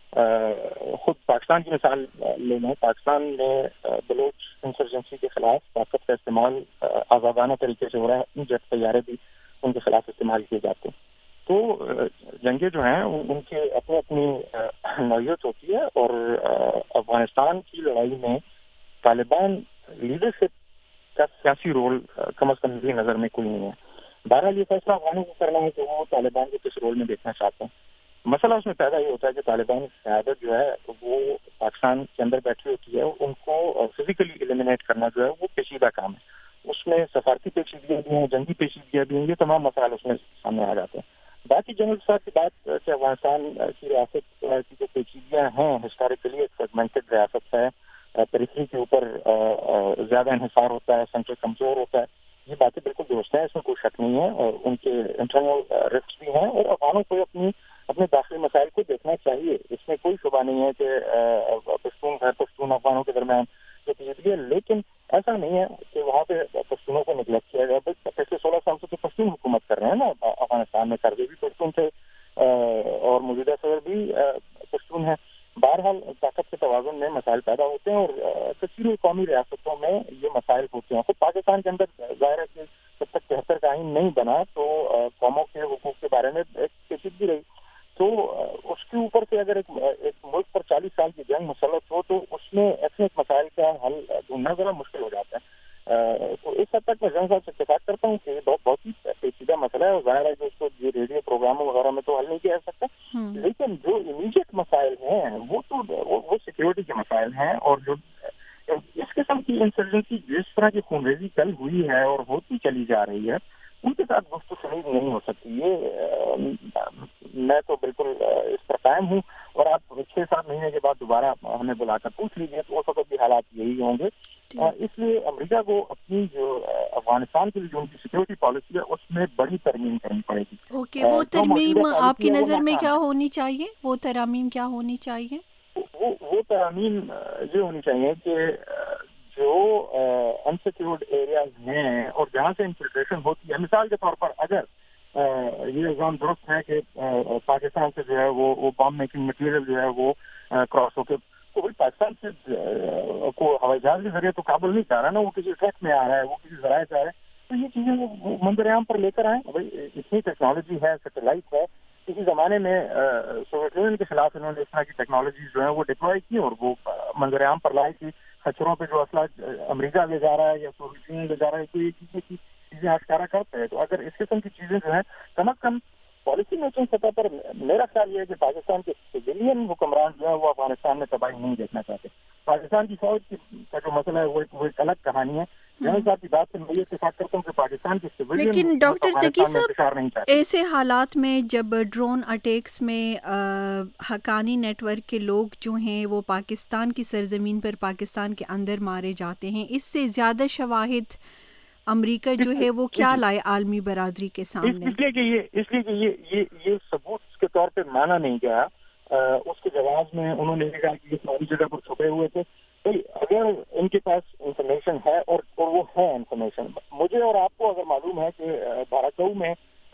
خود پاکستان کی مثال لینا, پاکستان میں بلوچ انسرجنسی کے خلاف طاقت کا استعمال آزادانہ طریقے سے ہو رہا ہے. جیٹ طیارے بھی ان کے خلاف استعمال کیے جاتے ہیں. تو جنگیں جو ہیں ان کے اپنی اپنی نوعیت ہوتی ہے, اور افغانستان کی لڑائی میں طالبان لیڈرشپ کا سیاسی رول کم از کم میری نظر میں کوئی نہیں ہے. بہرحال یہ فیصلہ افغانوں کو کرنا ہے کہ وہ طالبان کو کس رول میں دیکھنا چاہتے ہیں. مسئلہ اس میں پیدا یہ ہوتا ہے کہ طالبان کی قیادت جو ہے وہ پاکستان کے اندر بیٹھی ہوتی ہے, ان کو فزیکلی ایلیمینیٹ کرنا جو ہے وہ پیچیدہ کام ہے. اس میں سفارتی پیچیدگیاں بھی ہیں, جنگی پیچیدگیاں بھی ہیں, یہ تمام مسائل اس میں سامنے آ جاتے ہیں. باقی جنرل صاحب کی بات کہ افغانستان کی ریاست کی جو پیچیدگیاں ہیں, ہسٹوریکلی ایک فریگمنٹڈ ریاست ہے, پیریفری کے اوپر زیادہ انحصار ہوتا ہے, سینٹر کمزور ہوتا ہے, یہ باتیں بالکل درست ہیں, اس میں کوئی شک نہیں ہے, اور ان کے انٹرنل رسک بھی ہیں, اور افغانوں کو اپنے داخلی مسائل کو دیکھنا چاہیے. اس میں کوئی شبہ نہیں ہے کہ پشتون افغانوں کے درمیان جو پیچیدگی ہے, لیکن ایسا نہیں ہے کہ وہاں پہ پشتونوں کو نگلیکٹ کیا جائے. پچھلے 16 سال سے تو پشتون حکومت کر رہے ہیں نا افغانستان میں, کرزئی بھی پشتون تھے اور موجودہ صدر بھی پشتون ہیں. بہرحال طاقت کے توازن میں مسائل پیدا ہوتے ہیں, اور کثیر قومی ریاستوں میں یہ مسائل ہوتے ہیں. خود پاکستان کے اندر ظاہر ہے کہ جب تک 73 کا آئین نہیں بنا تو قوموں کے حقوق کے بارے میں ایک پیچیدگی رہی. تو اس کے اوپر سے اگر ایک ملک پر 40 سال کی جنگ مسلط ہو تو اس میں ایتھنک مسائل کا حل ڈھونڈنا ذرا مشکل ہو جاتا ہے. تو اس حد تک میں جنگ صاحب سے اتفاق کرتا ہوں کہ یہ بہت ہی پیچیدہ مسئلہ ہے, اور ظاہر ہے کہ اس کو یہ ریڈیو پروگراموں وغیرہ میں تو حل نہیں کیا جا سکتا, لیکن جو امیڈیٹ مسائل ہیں وہ سیکورٹی کے مسائل ہیں. اور جو اس قسم کی انسرجنسی جس طرح کی خونریزی کل ہوئی ہے اور ہوتی چلی جا رہی ہے, ان کے ساتھ گفتگو شریک نہیں ہو سکتی. یہ میں تو بالکل اس پر قائم ہوں, اور آپ 6-7 مہینے کے بعد دوبارہ ہمیں بلا کر پوچھ لیجیے تو اس وقت بھی حالات یہی ہوں گے. اس لیے امریکہ کو اپنی جو افغانستان کی جو ان کی سیکورٹی پالیسی ہے اس میں بڑی ترمیم کرنی پڑے گی. اوکے, وہ ترمیم آپ کی نظر میں کیا ہونی چاہیے؟ وہ ترامیم کیا ہونی چاہیے؟ وہ ترامیم یہ ہونی چاہیے کہ جو انسیکیورڈ ایریاز ہیں اور جہاں سے انفلٹریشن ہوتی ہے, مثال کے طور پر اگر یہ الزام درست ہے کہ پاکستان سے جو ہے وہ بام میکنگ مٹیریل جو ہے وہ کراس ہو کے پاکستان سے کو ہوائی جہاز کے ذریعے تو کابل نہیں جا رہا نا, وہ کسی ٹرک میں آ رہا ہے, وہ کسی ذرائع سے آ رہا ہے, تو یہ چیزیں وہ منظر عام پر لے کر آئیں. بھائی اتنی ٹیکنالوجی ہے, سیٹلائٹ ہے, کسی زمانے میں سوویت یونین کے خلاف انہوں نے اس طرح کی ٹیکنالوجیز جو ہیں وہ ڈپلوائے کی اور وہ منظر عام پر لائے کہ خچروں پہ جو اسلحہ امریکہ لے جا رہا ہے یا سوویت یونین لے جا رہا ہے, تو یہ چیزیں آشکارا کرتے ہیں. تو اگر اس قسم کی چیزیں جو ہیں کم از کم پالیسی میکنگ سطح پر میرا خیال یہ ہے کہ پاکستان کے سویلین حکمران جو ہیں وہ افغانستان میں تباہی نہیں دیکھنا چاہتے. پاکستان کی فوج کا جو مسئلہ ہے وہ ایک الگ کہانی ہے. جنرل صاحب کی بات سے میں یہ اتفاق کرتا ہوں کہ پاکستان کے سویلین لیکن ڈاکٹر تقی صاحب ایسے حالات میں جب ڈرون اٹیکس میں حقانی نیٹ ورک کے لوگ جو ہیں وہ پاکستان کی سرزمین پر پاکستان کے اندر مارے جاتے ہیں, اس سے زیادہ شواہد امریکہ جو ہے وہ کیا لائے عالمی برادری کے سامنے؟ اس لیے کہ یہ ثبوت کے طور پہ مانا نہیں گیا. اس کے جواب میں انہوں نے کہا کہ یہ ساری جگہ پر چھپے ہوئے تھے. اگر ان کے پاس انفارمیشن ہے اور وہ ہے انفارمیشن, مجھے اور آپ کو اگر معلوم ہے کہ باراکو میں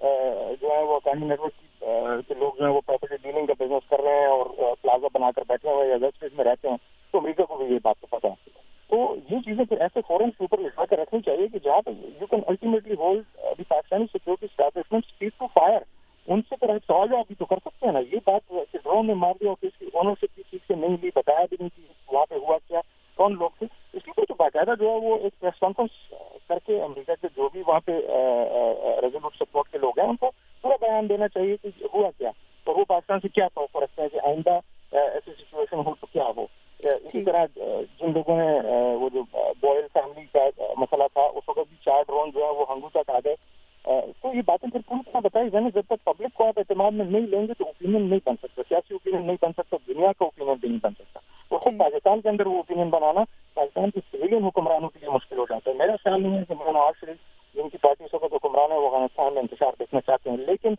جو ہے وہ حقانی نیٹ ورک کے لوگ جو ہیں وہ پراپرٹی ڈیلنگ کا بزنس کر رہے ہیں اور پلازا بنا کر بیٹھے ہوئے یا ویسٹ اسپیس میں رہتے ہیں, تو امریکہ کو بھی یہ بات تو پتہ ہے. تو یہ چیزیں پھر ایسے فورن کے اوپر لکھا کر رکھنی چاہیے کہ جہاں پہ you can ultimately hold the Pakistani security establishment speed to fire. ان سے پھر سوال جواب بھی تو کر سکتے ہیں نا. یہ بات کہ ڈرون نے مار دیا اور اس کی اونرشپ کی ٹھیک سے نہیں لی, بتایا بھی نہیں کہ وہاں پہ ہوا کیا, کون لوگ تھے, اس کی تو باقاعدہ جو ہے وہ ایک پریس کانفرنس کر کے امریکہ کے جو بھی وہاں پہ ریزولوٹ سپورٹ کے لوگ ہیں ان کو پورا بیان دینا چاہیے کہ ہوا کیا اور وہ پاکستان سے کیا توقع رکھتے ہیں کہ آئندہ ایسی سچویشن ہو تو کیا ہو. اسی طرح جن لوگوں نے وہ جو بوئل فیملی کا مسئلہ تھا اس وقت بھی 4 ڈرون جو ہے وہ ہنگو تک آ گئے. تو یہ باتیں پھر پوری طرح بتائی جائیں. جب تک پبلک کو آپ اعتماد میں نہیں لیں گے تو اوپینین نہیں بن سکتا, سیاسی اوپینین نہیں بن سکتا, دنیا کا اوپینین بھی نہیں بن سکتا. تو خود پاکستان کے اندر وہ اوپینین بنانا پاکستان کے سویلین حکمرانوں کے لیے مشکل ہو جاتا ہے. میرا خیال نہیں ہے کہ مولانا نواز شریف جن کی پارٹی سے حکمران ہے وہ افغانستان میں انتشار دیکھنا چاہتے ہیں, لیکن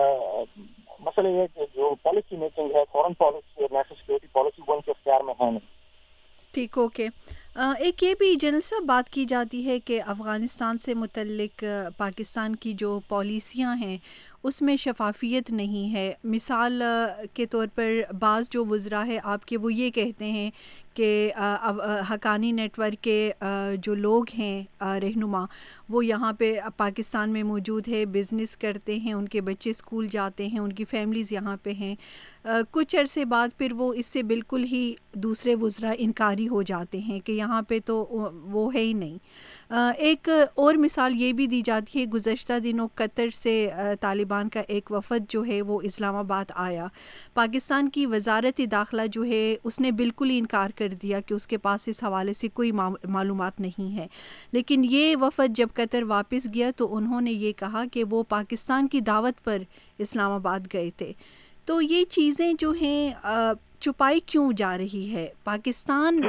مسئلہ یہ ہے کہ جو پالیسی میکنگ ہے, فورن پالیسی اور نیشنل سیکورٹی پالیسی وہ ان کے اختیار میں ہے نہیں. ٹھیک, اوکے. ایک یہ بھی جنرل صاحب بات کی جاتی ہے کہ افغانستان سے متعلق پاکستان کی جو پالیسیاں ہیں اس میں شفافیت نہیں ہے. مثال کے طور پر بعض جو وزراء ہیں آپ کے وہ یہ کہتے ہیں کہ حقانی نیٹ ورک کے جو لوگ ہیں رہنما وہ یہاں پہ پاکستان میں موجود ہے, بزنس کرتے ہیں, ان کے بچے اسکول جاتے ہیں, ان کی فیملیز یہاں پہ ہیں. کچھ عرصے بعد پھر وہ اس سے بالکل ہی دوسرے وزراء انکاری ہو جاتے ہیں کہ یہاں پہ تو وہ ہے ہی نہیں. ایک اور مثال یہ بھی دی جاتی ہے, گزشتہ دنوں قطر سے طالبان کا ایک وفد جو ہے وہ اسلام آباد آیا. پاکستان کی وزارت داخلہ جو ہے اس نے بالکل ہی انکار کر دیا کہ اس کے پاس اس حوالے سے کوئی معلومات نہیں ہے. لیکن یہ وفد جب قطر واپس گیا تو انہوں نے یہ کہا کہ وہ پاکستان کی دعوت پر اسلام آباد گئے تھے. تو یہ چیزیں جو ہیں چھپائی کیوں جا رہی ہے؟ پاکستان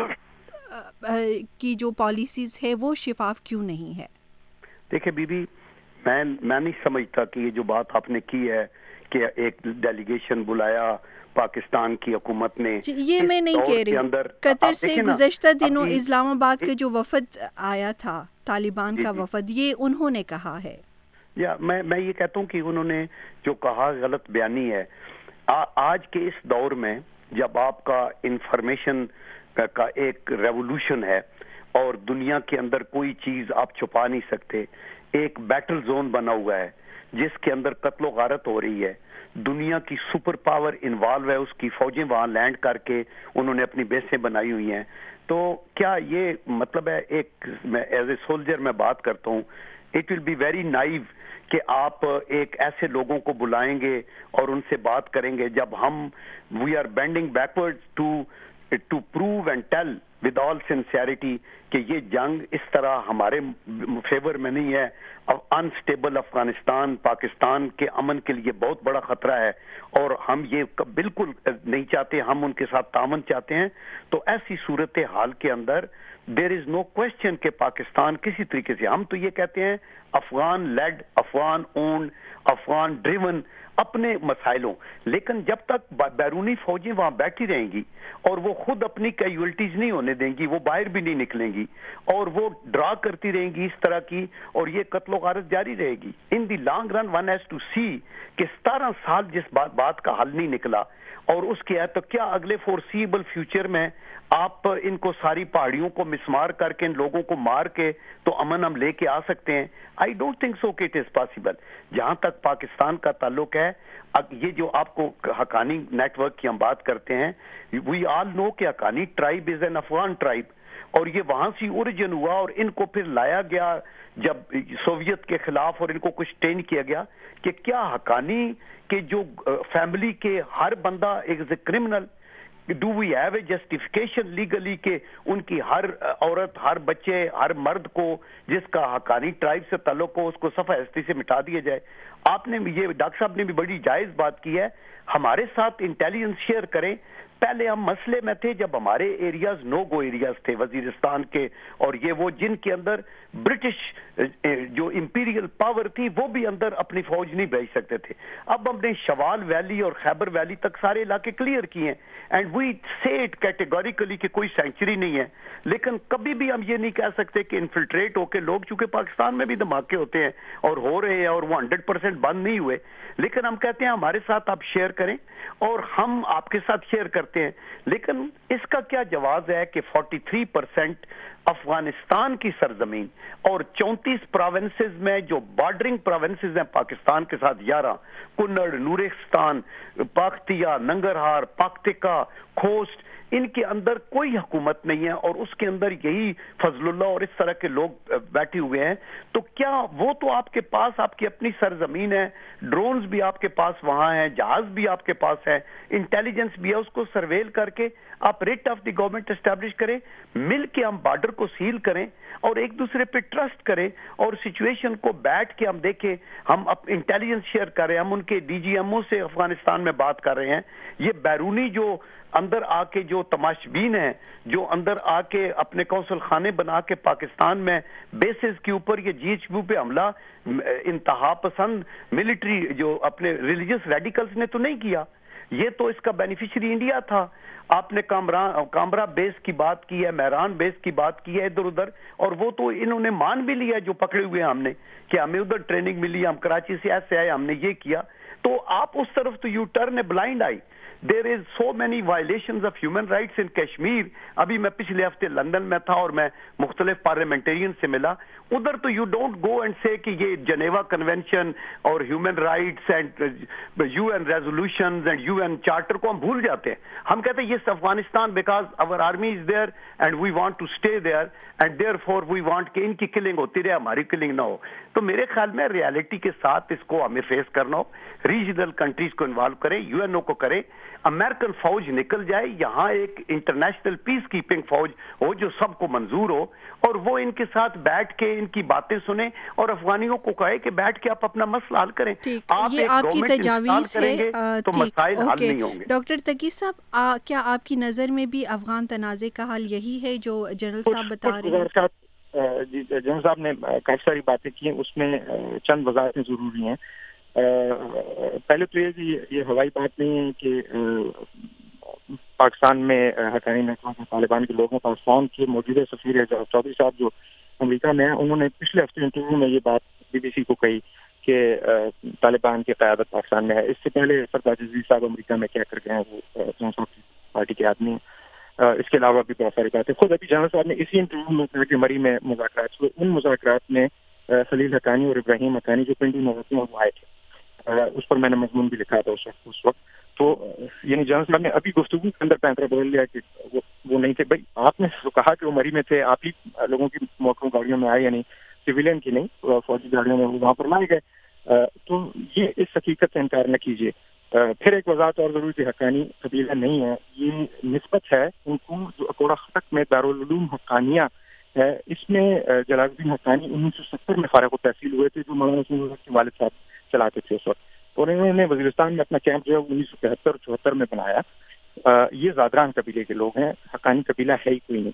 کی جو پالیسیز ہے وہ شفاف کیوں نہیں ہے؟ دیکھیں بی بی, میں نہیں سمجھتا کہ یہ جو بات آپ نے کی ہے کہ ایک ڈیلیگیشن بلایا پاکستان کی حکومت نے, یہ میں نہیں کہہ رہی. قطر سے گزشتہ دنوں اسلام آباد کا جو وفد آیا تھا طالبان کا وفد, یہ انہوں نے کہا ہے. یا میں یہ کہتا ہوں کہ انہوں نے جو کہا غلط بیانی ہے. آج کے اس دور میں جب آپ کا انفارمیشن کا ایک ریولوشن ہے اور دنیا کے اندر کوئی چیز آپ چھپا نہیں سکتے, ایک بیٹل زون بنا ہوا ہے جس کے اندر قتل و غارت ہو رہی ہے, دنیا کی سپر پاور انوالو ہے, اس کی فوجیں وہاں لینڈ کر کے انہوں نے اپنی بیسیں بنائی ہوئی ہیں. تو کیا یہ مطلب ہے, ایک میں ایز اے سولجر میں بات کرتا ہوں, it will be very naive کہ آپ ایک ایسے لوگوں کو بلائیں گے اور ان سے بات کریں گے جب ہم we are bending backward to prove and tell with all sincerity کہ یہ جنگ اس طرح ہمارے فیور میں نہیں ہے. انسٹیبل افغانستان پاکستان کے امن کے لیے بہت بڑا خطرہ ہے اور ہم یہ بالکل نہیں چاہتے, ہم ان کے ساتھ تعاون چاہتے ہیں. تو ایسی صورت حال کے اندر دیر از نو کوشچن کہ پاکستان کسی طریقے سے, ہم تو یہ کہتے ہیں Afghan led, Afghan owned, Afghan driven, اپنے مسائلوں. لیکن جب تک بیرونی فوجیں وہاں بیٹھی رہیں گی اور وہ خود اپنی کیجولٹیز نہیں ہونے دیں گی, وہ باہر بھی نہیں نکلیں گی اور وہ ڈرا کرتی رہیں گی اس طرح کی, اور یہ قتل و غارت جاری رہے گی. In the long run one has to see کہ 17 سال جس بات کا حل نہیں نکلا اور اس کے تو کیا اگلے فورسیبل فیوچر میں آپ ان کو ساری پہاڑیوں کو مسمار کر کے ان لوگوں کو مار کے تو امن ہم لے کے آ سکتے ہیں؟ آئی ڈونٹ تھنک سو کہ اٹ از پاسبل. جہاں تک پاکستان کا تعلق ہے, یہ جو آپ کو حقانی نیٹ ورک کی ہم بات کرتے ہیں, وی آل نو کہ Haqqani tribe is an Afghan tribe, اور یہ وہاں سے اوریجن ہوا اور ان کو پھر لایا گیا جب سوویت کے خلاف اور ان کو کچھ ٹرین کیا گیا کہ کیا حقانی کہ جو فیملی کے ہر بندہ ایک criminal, do we have a justification legally کہ ان کی ہر عورت, ہر بچے, ہر مرد کو جس کا حقانی ٹرائب سے تعلق ہو اس کو صفحہ ہستی سے مٹا دیا جائے؟ آپ نے یہ ڈاکٹر صاحب نے بھی بڑی جائز بات کی ہے, ہمارے ساتھ انٹیلیجنس شیئر کریں. پہلے ہم مسئلے میں تھے جب ہمارے ایریاز نو گو ایریاز تھے وزیرستان کے, اور یہ وہ جن کے اندر برٹش جو امپیریل پاور تھی وہ بھی اندر اپنی فوج نہیں بھیج سکتے تھے. اب ہم نے شوال ویلی اور خیبر ویلی تک سارے علاقے کلیئر کیے ہیں, اینڈ وی سے اٹ کیٹیگوریکلی کہ کوئی سینچری نہیں ہے. لیکن کبھی بھی ہم یہ نہیں کہہ سکتے کہ انفلٹریٹ ہو کے لوگ, چونکہ پاکستان میں بھی دھماکے ہوتے ہیں اور ہو رہے ہیں اور وہ 100% بند نہیں ہوئے, لیکن ہم کہتے ہیں ہمارے ساتھ آپ شیئر کریں اور ہم آپ کے ساتھ شیئر کرتے ہیں. لیکن اس کا کیا جواز ہے کہ 43% افغانستان کی سرزمین اور 34 پروونسز میں جو بارڈرنگ پروونسز ہیں پاکستان کے ساتھ, 11 کنڑ, نورستان, پاکتیا, ننگرہار, پاکتکا, کھوسٹ, ان کے اندر کوئی حکومت نہیں ہے اور اس کے اندر یہی فضل اللہ اور اس طرح کے لوگ بیٹھے ہوئے ہیں. تو کیا وہ تو آپ کے پاس آپ کی اپنی سرزمین ہے, ڈرونز بھی آپ کے پاس وہاں ہیں, جہاز بھی آپ کے پاس ہے, انٹیلیجنس بھی ہے, اس کو سرویل کر کے آپ writ of the government establish کریں, مل کے ہم بارڈر کو سیل کریں اور ایک دوسرے پہ ٹرسٹ کریں اور سچویشن کو بیٹھ کے ہم دیکھیں, ہم انٹیلیجنس شیئر کر رہے ہیں, ہم ان کے ڈی جی ایم او سے افغانستان میں بات کر رہے ہیں. یہ بیرونی جو اندر آ کے جو تماشبین ہیں, جو اندر آ کے اپنے قونصل خانے بنا کے پاکستان میں بیسز کے اوپر یہ جی ایچ کیو پہ حملہ انتہا پسند ملٹری جو اپنے ریلیجس ریڈیکلز نے تو نہیں کیا, یہ تو اس کا بینیفیشری انڈیا تھا. آپ نے کامرا بیس کی بات کی ہے, مہران بیس کی بات کی ہے ادھر ادھر, اور وہ تو انہوں نے مان بھی لیا جو پکڑے ہوئے ہیں ہم نے کہ ہمیں ادھر ٹریننگ ملی, ہم کراچی سے ایسے آئے, ہم نے یہ کیا. تو آپ اس طرف تو you turn a blind eye. There is so many violations of human rights in Kashmir. ابھی میں پچھلے ہفتے لندن میں تھا اور میں مختلف پارلیمنٹیرین سے ملا. ادھر تو یو ڈونٹ گو اینڈ سے کہ یہ جنیوا کنونشن اور human rights and U N resolutions and U N charter کو ہم بھول جاتے ہیں. ہم کہتے ہیں یہ Afghanistan because our army is there and we want to stay there and therefore we want کہ ان کی کلنگ ہوتی رہے, ہماری کلنگ نہ ہو. تو میرے خیال میں ریالٹی کے ساتھ اس کو ہمیں فیس کرنا ہو, ریجنل کنٹریز کو انوالو کریں, یو این او کو کریں, امریکن فوج نکل جائے, یہاں ایک انٹرنیشنل پیس کیپنگ فوج ہو جو سب کو منظور ہو, اور وہ ان کے ساتھ بیٹھ کے ان کی باتیں سنیں اور افغانیوں کو کہے کہ بیٹھ کے آپ اپنا مسئلہ حل کریں. یہ آپ کی تجاویز ہے تو مسائل حل نہیں ہوں گے. ڈاکٹر تقی صاحب, کیا آپ کی نظر میں بھی افغان تنازع کا حل یہی ہے جو جنرل صاحب بتا رہے ہیں؟ جی جنرل صاحب نے کافی ساری باتیں کی ہیں, اس میں چند وضاحتیں ضروری ہیں. پہلے تو یہ کہ یہ ہوائی بات نہیں ہے کہ پاکستان میں حقانی نیٹ ورک طالبان کے لوگوں کا فون کے موجودہ سفیر چودھری صاحب جو امریکہ میں ہیں, انہوں نے پچھلے ہفتے انٹرویو میں یہ بات بی بی سی کو کہی کہ طالبان کی قیادت پاکستان میں ہے. اس سے پہلے سردار جزیر صاحب امریکہ میں کیا کر گئے ہیں, وہ جنرل پارٹی کے آدمی ہیں. اس کے علاوہ بھی بہت ساری باتیں خود ابھی جنرل صاحب نے اسی انٹرویو میں کہا کہ مری میں مذاکرات ہوئے. ان مذاکرات میں خلیل حقانی اور ابراہیم حقانی جو پنڈی میں ہوتے ہیں وہ آئے تھے. اس پر میں نے مضمون بھی لکھا تھا اس وقت. تو یعنی جنرل صاحب نے ابھی گفتگو کے اندر پینترا بول لیا کہ وہ نہیں تھے. بھائی آپ نے تو کہا کہ وہ مری میں تھے, آپ ہی لوگوں کی موقعوں گاڑیوں میں آئے, یعنی سویلین کی نہیں, فوجی گاڑیوں میں وہاں پر لائے گئے. تو یہ اس حقیقت سے انکار نہ کیجیے. پھر ایک وضاحت اور ضروری تھی, حقانی قبیلہ نہیں ہے, یہ نسبت ہے ان کو جو اکوڑا خطک میں دارالعلوم حقانیہ ہے. اس میں جلال الدین حقانی 1970 میں فارغ التحصیل ہوئے تھے, جو مولانا رسول اللہ کے والد صاحب چلاتے تھے اس وقت, اور انہوں نے وزیرستان میں اپنا کیمپ جو ہے 1973-74 میں بنایا. یہ زادران قبیلے کے لوگ ہیں, حقانی قبیلہ ہے ہی کوئی نہیں.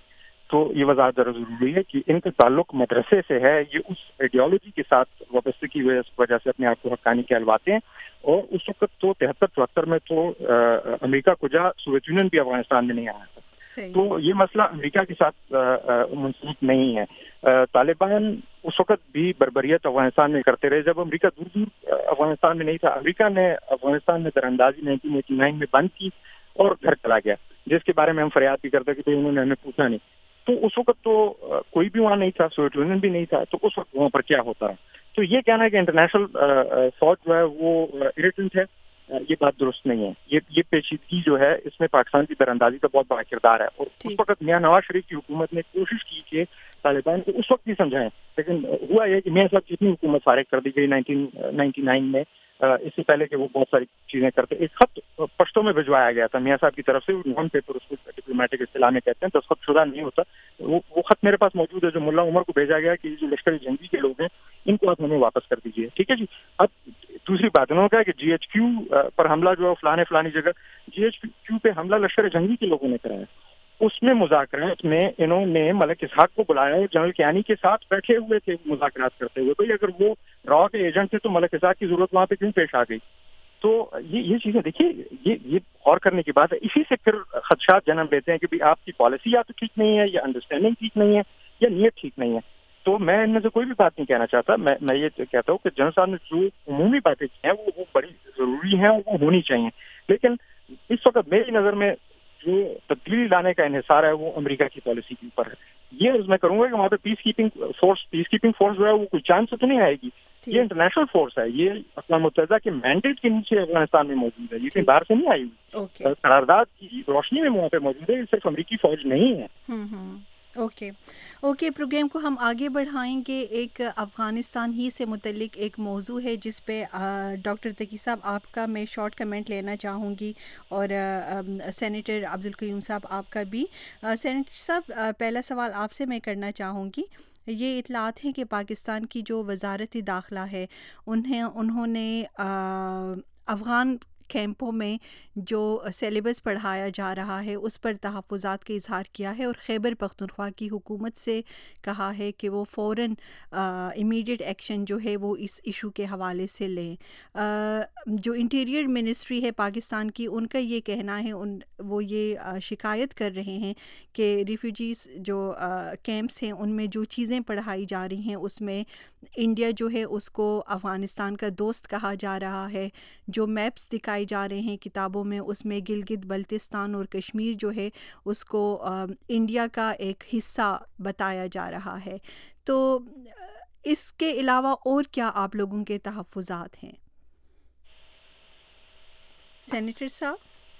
تو یہ وضاحت ذرا ضروری ہے کہ ان کا تعلق مدرسے سے ہے. یہ اس آئیڈیالوجی کے ساتھ وابستگی کی وجہ سے اپنے آپ کو حقانی کہلواتے ہیں. اور اس وقت تو 73-74 میں تو امریکہ کو جا سوویت یونین بھی افغانستان میں نہیں آیا تھا. تو یہ مسئلہ امریکہ کے ساتھ منسلک نہیں ہے. طالبان اس وقت بھی بربریت افغانستان میں کرتے رہے جب امریکہ دور دور افغانستان میں نہیں تھا. امریکہ نے افغانستان میں دراندازی 1989 میں بند کی اور گھر چلا گیا, جس کے بارے میں ہم فریاد بھی کرتے کہ انہوں نے ہمیں پوچھا نہیں. تو اس وقت تو کوئی بھی وہاں نہیں تھا, سوویت یونین بھی نہیں تھا, تو اس وقت وہاں پر کیا ہوتا ہے. تو یہ کہنا ہے کہ انٹرنیشنل فوج جو ہے وہ اریٹنٹ ہے, یہ بات درست نہیں ہے. یہ پیچیدگی جو ہے اس میں پاکستان کی دراندازی کا بہت بڑا کردار ہے. اور اس وقت میاں نواز شریف کی حکومت نے کوشش کی کہ طالبان کو اس وقت بھی سمجھائیں, لیکن ہوا یہ کہ میاں صاحب جتنی حکومت فارغ کر دی گئی 1999 میں, اس سے پہلے کہ وہ بہت ساری چیزیں کرتے, ایک خط پشتوں میں بھجوایا گیا تھا میاں صاحب کی طرف سے, نان پیپر اس کو ڈپلومیٹک اصطلاح میں کہتے ہیں, دستخط شدہ نہیں ہوتا. وہ خط میرے پاس موجود ہے جو ملا عمر کو بھیجا گیا کہ جو لشکر جنگی کے لوگ ہیں ان کو آپ ہمیں واپس کر دیجیے. ٹھیک ہے جی. اب دوسری بات انہوں نے کہا کہ GHQ پر حملہ جو ہے فلانی جگہ, GHQ پہ حملہ لشکر جنگی کے لوگوں نے کرایا. اس میں مذاکرات میں انہوں نے ملک اسحاق کو بلایا اور جنرل کیانی کے ساتھ بیٹھے ہوئے تھے مذاکرات کرتے ہوئے. بھائی اگر وہ را کے ایجنٹ تھے تو ملک اسحاق کی ضرورت وہاں پہ کیوں پیش آ گئی؟ تو یہ چیزیں دیکھیے, یہ غور کرنے کی بات ہے. اسی سے پھر خدشات جنم لیتے ہیں کہ بھی آپ کی پالیسی یا تو ٹھیک نہیں ہے, یا انڈرسٹینڈنگ ٹھیک نہیں ہے, یا نیت ٹھیک نہیں ہے. تو میں ان میں سے کوئی بھی بات نہیں کہنا چاہتا. میں یہ کہتا ہوں کہ جنرل صاحب نے جو عمومی باتیں کی ہیں وہ بڑی ضروری ہیں اور وہ ہونی چاہیے. لیکن اس وقت میری نظر میں جو تبدیلی لانے کا انحصار ہے وہ امریکہ کی پالیسی کے اوپر ہے. یہ عرض میں کروں گا کہ وہاں پہ پیس کیپنگ فورس جو ہے وہ کوئی چاند سے تو نہیں آئے گی. یہ انٹرنیشنل فورس ہے, یہ اقوام متحدہ کے مینڈیٹ کے نیچے افغانستان میں موجود ہے, یہ کہیں باہر سے نہیں آئی ہوئی. قرارداد کی روشنی میں وہاں پہ موجود ہے, یہ صرف امریکی فوج نہیں ہے. اوکے پروگرام کو ہم آگے بڑھائیں گے. ایک افغانستان ہی سے متعلق ایک موضوع ہے جس پہ ڈاکٹر تقی صاحب آپ کا میں شارٹ کمنٹ لینا چاہوں گی, اور سینیٹر عبدالقیوم صاحب آپ کا بھی. سینیٹر صاحب, پہلا سوال آپ سے میں کرنا چاہوں گی. یہ اطلاعات ہیں کہ پاکستان کی جو وزارت داخلہ ہے انہوں نے افغان کیمپوں میں جو سیلیبس پڑھایا جا رہا ہے اس پر تحفظات کا اظہار کیا ہے, اور خیبر پختونخوا کی حکومت سے کہا ہے کہ وہ فوراً امیڈیٹ ایکشن جو ہے وہ اس ایشو کے حوالے سے لیں. جو انٹیریئر منسٹری ہے پاکستان کی, ان کا یہ کہنا ہے, وہ یہ شکایت کر رہے ہیں کہ ریفیوجیز جو کیمپس ہیں ان میں جو چیزیں پڑھائی جا رہی ہیں اس میں انڈیا جو ہے اس کو افغانستان کا دوست کہا جا رہا ہے. جو میپس دکھائے جا رہے ہیں کتابوں میں اس میں گلگت بلتستان اور کشمیر جو ہے اس کو انڈیا کا ایک حصہ بتایا جا رہا ہے. تو اس کے علاوہ اور کیا آپ لوگوں کے تحفظات ہیں سینیٹر صاحب؟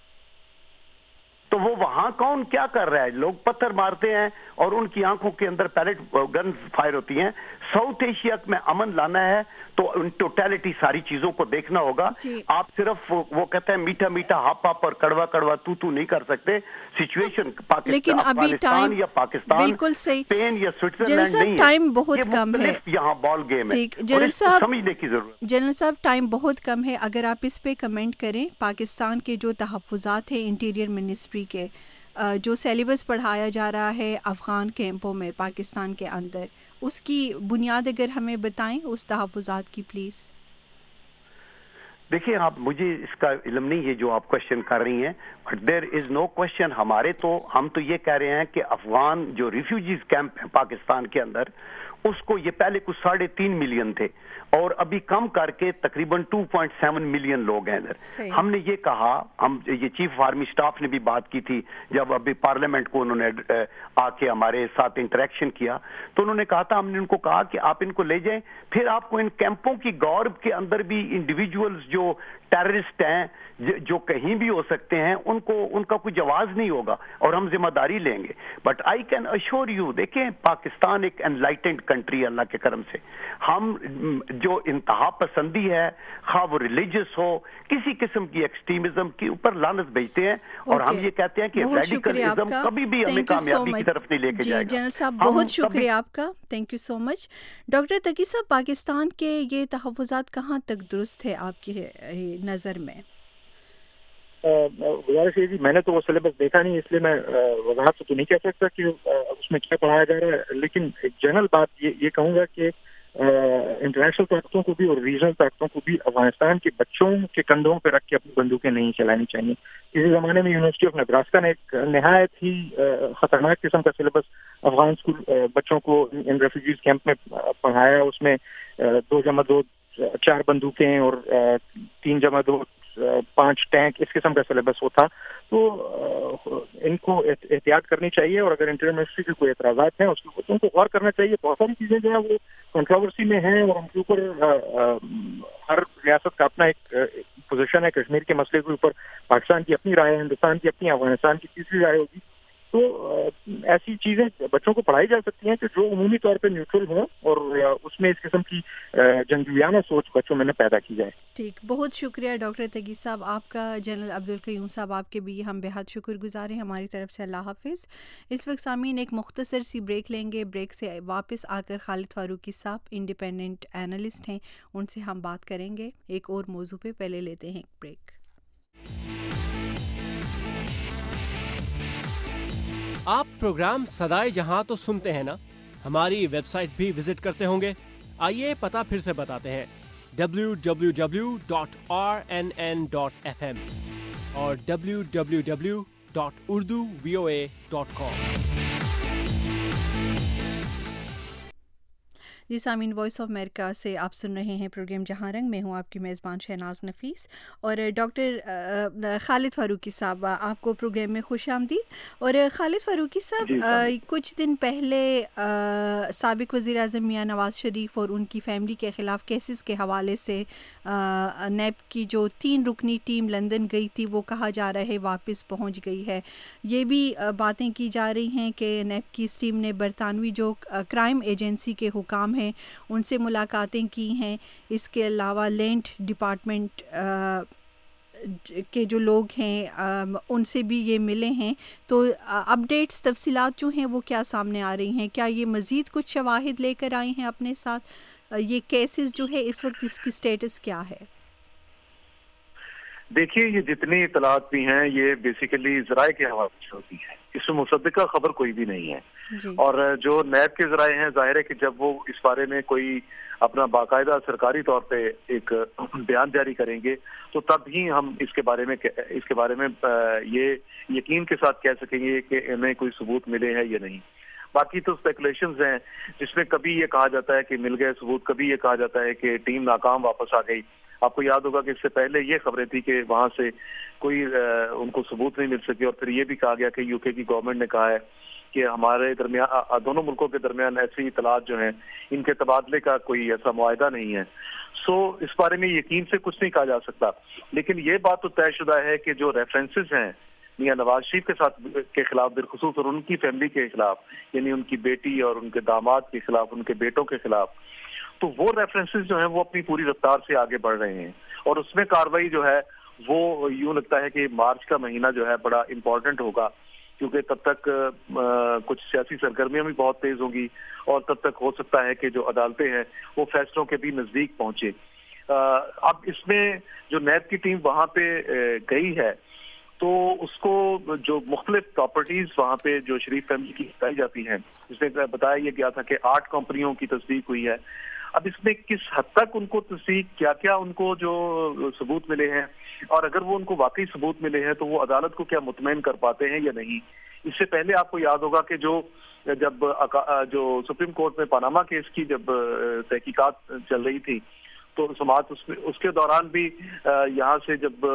تو وہ وہاں کون کیا کر رہا ہے؟ لوگ پتھر مارتے ہیں اور ان کی آنکھوں کے اندر پیلٹ گنز فائر ہوتی ہیں. ساؤتھ ایشیا میں امن لانا ہے تو ان ٹوٹیلٹی ساری چیزوں کو دیکھنا ہوگا. آپ صرف وہ کہتے ہیں میٹھا میٹھا ہاپ ہاپ اور کڑوا کڑوا تو نہیں کر سکتے. سچویشن لیکن ابھی افغانستان یا پاکستان, بالکل صحیح, اسپین یا سوئٹزرلینڈ نہیں ہے. ٹائم بہت کم ہے, یہاں بال گیم ہے, جنرل صاحب سمجھنے کی ضرورت. جنرل صاحب ٹائم بہت کم ہے, اگر آپ اس پہ کمنٹ کریں. پاکستان کے جو تحفظات ہیں انٹیریئر منسٹری کے, جو سیلیبس پڑھایا جا رہا ہے افغان کیمپوں میں پاکستان کے اندر, اس کی بنیاد اگر ہمیں بتائیں اس تحفظات کی پلیز. دیکھیں آپ, مجھے اس کا علم نہیں ہے جو آپ کوشچن کر رہی ہیں, but there is know question. ہم تو یہ کہہ رہے ہیں کہ افغان جو ریفیوجیز کیمپ ہیں پاکستان کے اندر, اس کو یہ پہلے کچھ 3.5 ملین تھے اور ابھی کم کر کے تقریباً 2.7 ملین لوگ ہیں ادھر. ہم نے یہ کہا, یہ چیف آرمی سٹاف نے بھی بات کی تھی جب ابھی پارلیمنٹ کو انہوں نے آ کے ہمارے ساتھ انٹریکشن کیا, تو انہوں نے کہا تھا, ہم نے ان کو کہا کہ آپ ان کو لے جائیں, پھر آپ کو ان کیمپوں کی گورب کے اندر بھی انڈیویجولز جو ٹیررسٹ ہیں جو کہیں بھی ہو سکتے ہیں ان کا کوئی جواز نہیں ہوگا اور ہم ذمہ داری لیں گے. But I can assure you, دیکھیں پاکستان ایک انلائٹنڈ کنٹری اللہ کے کرم سے. ہم جو انتہا پسندی ہے, خواہ وہ ریلیجس ہو, کسی قسم کی ایکسٹریمزم کے اوپر لعنت بھیجتے ہیں, اور ہم یہ کہتے ہیں کہ ریڈیکلزم کبھی بھی ہمیں کامیابی کی طرف نہیں لے کے جائے گا. جنرل صاحب بہت شکریہ آپ کا, thank you so much. Doctor Taqi صاحب, پاکستان کے یہ تحفظات کہاں تک درست ہے آپ کی نظر میں؟ گزارش یہ جی میں نے تو وہ سلیبس دیکھا نہیں اس لیے میں وضاحت سے تو نہیں کہہ سکتا کہ اس میں کیا پڑھایا جا رہا ہے، لیکن ایک جنرل بات یہ کہوں گا کہ انٹرنیشنل طاقتوں کو بھی اور ریجنل طاقتوں کو بھی افغانستان کے بچوں کے کندھوں پہ رکھ کے اپنی بندوقیں نہیں چلانی چاہیے. کسی زمانے میں یونیورسٹی آف نیبراسکا نے ایک نہایت ہی خطرناک قسم کا سلیبس افغان اسکول بچوں کو ان ریفیوجیز کیمپ میں پڑھایا. اس میں 2+2 4 بندوقیں اور 3+2 5 ٹینک اس قسم کا سلیبس وہ تھا. تو ان کو احتیاط کرنی چاہیے، اور اگر انٹر یونیورسٹی کے کوئی اعتراضات ہیں ان کو غور کرنا چاہیے. بہت ساری چیزیں جو ہیں وہ کنٹروورسی میں ہیں اور ان کے اوپر ہر ریاست کا اپنا ایک پوزیشن ہے. کشمیر کے مسئلے کے اوپر پاکستان کی اپنی رائے ہے، ہندوستان کی اپنی، افغانستان کی تیسری رائے ہوگی. تو ایسی چیزیں بچوں کو پڑھائی جا سکتی ہیں کہ جو عمومی طور پہ نیوٹرل ہوں اور اس میں اس قسم کی جنگجویانہ سوچ بچوں میں نہ پیدا کی جائے. ٹھیک، بہت شکریہ ڈاکٹر تقی صاحب آپ کا. جنرل عبدالقیوم صاحب آپ کے بھی ہم بہت شکر گزار ہیں ہماری طرف سے. اللہ حافظ. اس وقت سامعین ایک مختصر سی بریک لیں گے. بریک سے واپس آ کر خالد فاروقی صاحب انڈیپینڈنٹ اینالسٹ ہیں، ان سے ہم بات کریں گے ایک اور موضوع پہ. پہلے لیتے ہیں ایک بریک. آپ پروگرام صدائے جہاں تو سنتے ہیں نا، ہماری ویب سائٹ بھی وزٹ کرتے ہوں گے. آئیے پتہ پھر سے بتاتے ہیں، www.rnn.fm اور www.urduvoa.com. جی سامعین، وائس آف امریکہ سے آپ سن رہے ہیں پروگرام جہاں رنگ. میں ہوں آپ کی میزبان شہناز نفیس، اور ڈاکٹر خالد فاروقی صاحب آپ کو پروگرام میں خوش آمدید. اور خالد فاروقی صاحب، کچھ دن پہلے سابق وزیر اعظم میاں نواز شریف اور ان کی فیملی کے خلاف کیسز کے حوالے سے نیب کی جو 3 رکنی ٹیم لندن گئی تھی وہ کہا جا رہا ہے واپس پہنچ گئی ہے. یہ بھی باتیں کی جا رہی ہیں کہ نیب کی اس ٹیم نے برطانوی جو کرائم ایجنسی کے حکام ہیں ان سے ملاقاتیں کی ہیں. اس کے علاوہ لینڈ ڈپارٹمنٹ کے جو لوگ ہیں ان سے بھی یہ ملے ہیں. تو اپڈیٹس، تفصیلات جو ہیں وہ کیا سامنے آ رہی ہیں؟ کیا یہ مزید کچھ شواہد لے کر آئے ہیں اپنے ساتھ؟ یہ کیسز جو ہے اس وقت اس کی سٹیٹس کیا ہے؟ دیکھیے، یہ جتنی اطلاعات بھی ہیں یہ بیسیکلی ذرائع کے حوالے سے ہوتی ہے، اس میں مصدقہ خبر کوئی بھی نہیں ہے. اور جو نیب کے ذرائع ہیں، ظاہر ہے کہ جب وہ اس بارے میں کوئی اپنا باقاعدہ سرکاری طور پہ ایک بیان جاری کریں گے تو تب ہی ہم اس کے بارے میں یہ یقین کے ساتھ کہہ سکیں گے کہ انہیں کوئی ثبوت ملے ہیں یا نہیں. باقی تو اسپیکولیشنز ہیں جس میں کبھی یہ کہا جاتا ہے کہ مل گئے ثبوت، کبھی یہ کہا جاتا ہے کہ ٹیم ناکام واپس آ گئی. آپ کو یاد ہوگا کہ اس سے پہلے یہ خبریں تھی کہ وہاں سے کوئی ان کو ثبوت نہیں مل سکی، اور پھر یہ بھی کہا گیا کہ یو کے کی گورنمنٹ نے کہا ہے کہ ہمارے درمیان، دونوں ملکوں کے درمیان ایسی اطلاعات جو ہیں ان کے تبادلے کا کوئی ایسا معاہدہ نہیں ہے. سو اس بارے میں یقین سے کچھ نہیں کہا جا سکتا. لیکن یہ بات تو طے شدہ ہے کہ جو ریفرنسز ہیں میاں نواز شریف کے خلاف بالخصوص، اور ان کی فیملی کے خلاف، یعنی ان کی بیٹی اور ان کے داماد کے خلاف، ان کے بیٹوں کے خلاف، تو وہ ریفرنسز جو ہیں وہ اپنی پوری رفتار سے آگے بڑھ رہے ہیں. اور اس میں کارروائی جو ہے وہ یوں لگتا ہے کہ مارچ کا مہینہ جو ہے بڑا امپورٹنٹ ہوگا، کیونکہ تب تک کچھ سیاسی سرگرمیاں بھی بہت تیز ہوں گی، اور تب تک ہو سکتا ہے کہ جو عدالتیں ہیں وہ فیصلوں کے بھی نزدیک پہنچے. اب اس میں جو نیب کی ٹیم وہاں پہ گئی ہے تو اس کو جو مختلف پراپرٹیز وہاں پہ جو شریف فیملی کی بتائی جاتی ہیں، اس میں بتایا یہ گیا تھا کہ 8 کمپنیوں کی تصدیق ہوئی ہے. اب اس میں کس حد تک ان کو تصدیق، کیا کیا ان کو جو ثبوت ملے ہیں، اور اگر وہ ان کو واقعی ثبوت ملے ہیں تو وہ عدالت کو کیا مطمئن کر پاتے ہیں یا نہیں. اس سے پہلے آپ کو یاد ہوگا کہ جب سپریم کورٹ میں پاناما کیس کی جب تحقیقات چل رہی تھی تو سماعت اس کے دوران بھی یہاں سے جب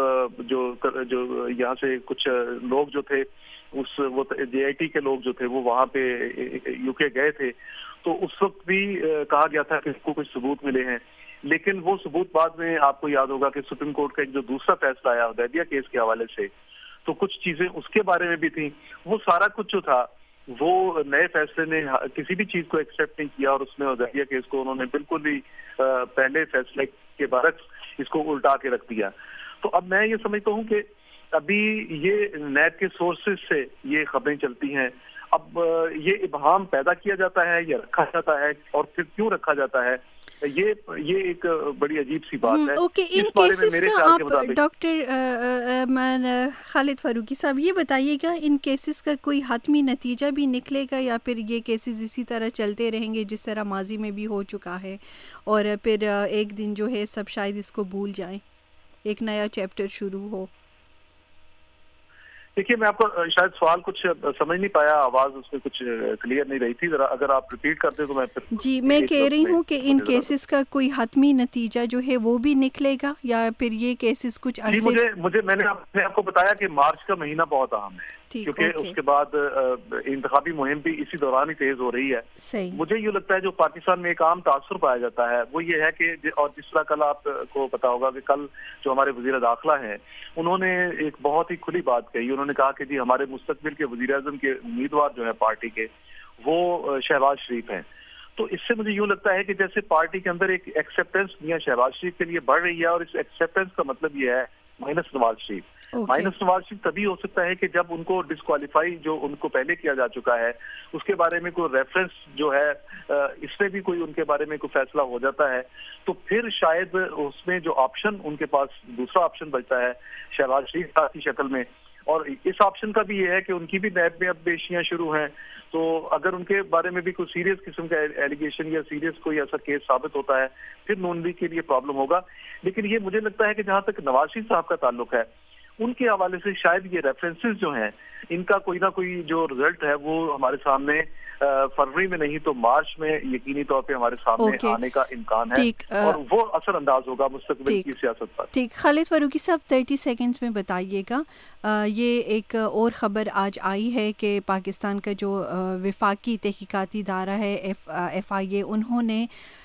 جو یہاں سے کچھ لوگ جو تھے، وہ جے آئی ٹی کے لوگ جو تھے وہ وہاں پہ یو کے گئے تھے، تو اس وقت بھی کہا گیا تھا کہ اس کو کچھ ثبوت ملے ہیں. لیکن وہ ثبوت بعد میں آپ کو یاد ہوگا کہ سپریم کورٹ کا ایک جو دوسرا فیصلہ آیا حدیبیہ کیس کے حوالے سے، تو کچھ چیزیں اس کے بارے میں بھی تھیں. وہ سارا کچھ جو تھا وہ نئے فیصلے نے کسی بھی چیز کو ایکسیپٹ نہیں کیا، اور اس میں حدیبیہ کیس کو انہوں نے بالکل بھی پہلے فیصلے کے برعکس اس کو الٹا کے رکھ دیا. تو اب میں یہ سمجھتا ہوں کہ ابھی یہ نیب کے سورسز سے یہ خبریں چلتی ہیں. اب یہ ابہام پیدا کیا جاتا ہے یا رکھا جاتا ہے، اور پھر کیوں رکھا جاتا ہے، یہ ایک بڑی عجیب سی بات ہے. اوکے، ان کیسز کا آپ ڈاکٹر خالد فاروقی صاحب یہ بتائیے گا، ان کیسز کا کوئی حتمی نتیجہ بھی نکلے گا یا پھر یہ کیسز اسی طرح چلتے رہیں گے جس طرح ماضی میں بھی ہو چکا ہے، اور پھر ایک دن جو ہے سب شاید اس کو بھول جائیں، ایک نیا چیپٹر شروع ہو؟ دیکھیے، میں آپ کو شاید سوال کچھ سمجھ نہیں پایا، آواز اس میں کچھ کلیئر نہیں رہی تھی، ذرا اگر آپ ریپیٹ کرتے تو میں پھر. جی، میں کہہ رہی ہوں کہ ان کیسز کا کوئی حتمی نتیجہ جو ہے وہ بھی نکلے گا یا پھر یہ کیسز کچھ عرصے. مجھے میں نے آپ کو بتایا کہ مارچ کا مہینہ بہت اہم ہے، کیونکہ اس کے بعد انتخابی مہم بھی اسی دوران ہی تیز ہو رہی ہے. مجھے یہ لگتا ہے جو پاکستان میں ایک عام تاثر پایا جاتا ہے وہ یہ ہے کہ، اور جس طرح کل آپ کو پتا ہوگا کہ کل جو ہمارے وزیر داخلہ ہیں انہوں نے ایک بہت ہی کھلی بات کہی. انہوں نے کہا کہ جی ہمارے مستقبل کے وزیر اعظم کے امیدوار جو ہیں پارٹی کے وہ شہباز شریف ہیں. تو اس سے مجھے یوں لگتا ہے کہ جیسے پارٹی کے اندر ایک ایکسیپٹنس میاں شہباز شریف کے لیے بڑھ رہی ہے، اور اس ایکسیپٹنس کا مطلب یہ ہے مائنس نواز شریف. مائنس نواز شریف تبھی ہو سکتا ہے کہ جب ان کو ڈسکوالیفائی جو ان کو پہلے کیا جا چکا ہے اس کے بارے میں کوئی ریفرنس جو ہے اس میں بھی کوئی ان کے بارے میں کوئی فیصلہ ہو جاتا ہے، تو پھر شاید اس میں جو آپشن ان کے پاس دوسرا آپشن بچتا ہے شہباز شریف کی شکل میں. اور اس آپشن کا بھی یہ ہے کہ ان کی بھی نیب میں اب پیشیاں شروع ہیں، تو اگر ان کے بارے میں بھی کوئی سیریس قسم کا ایلیگیشن یا سیریس کوئی ایسا کیس ثابت ہوتا ہے پھر نون لیگ کے لیے پرابلم ہوگا. لیکن یہ مجھے لگتا ہے کہ جہاں تک نواز شریف صاحب کا تعلق ہے ان کے حوالے سے شاید یہ ریفرنسز جو ہیں ان کا کوئی نہ کوئی جو رزلٹ ہے وہ ہمارے سامنے فروری میں نہیں تو مارچ میں یقینی طور پہ ہمارے سامنے آنے کا امکان ہے، اور وہ اثر انداز ہوگا مستقبل کی سیاست پر. ٹھیک، خالد فاروقی صاحب 30 سیکنڈز میں بتائیے گا. یہ ایک اور خبر آج آئی ہے کہ پاکستان کا جو وفاقی تحقیقاتی ادارہ ہے FIA، انہوں نے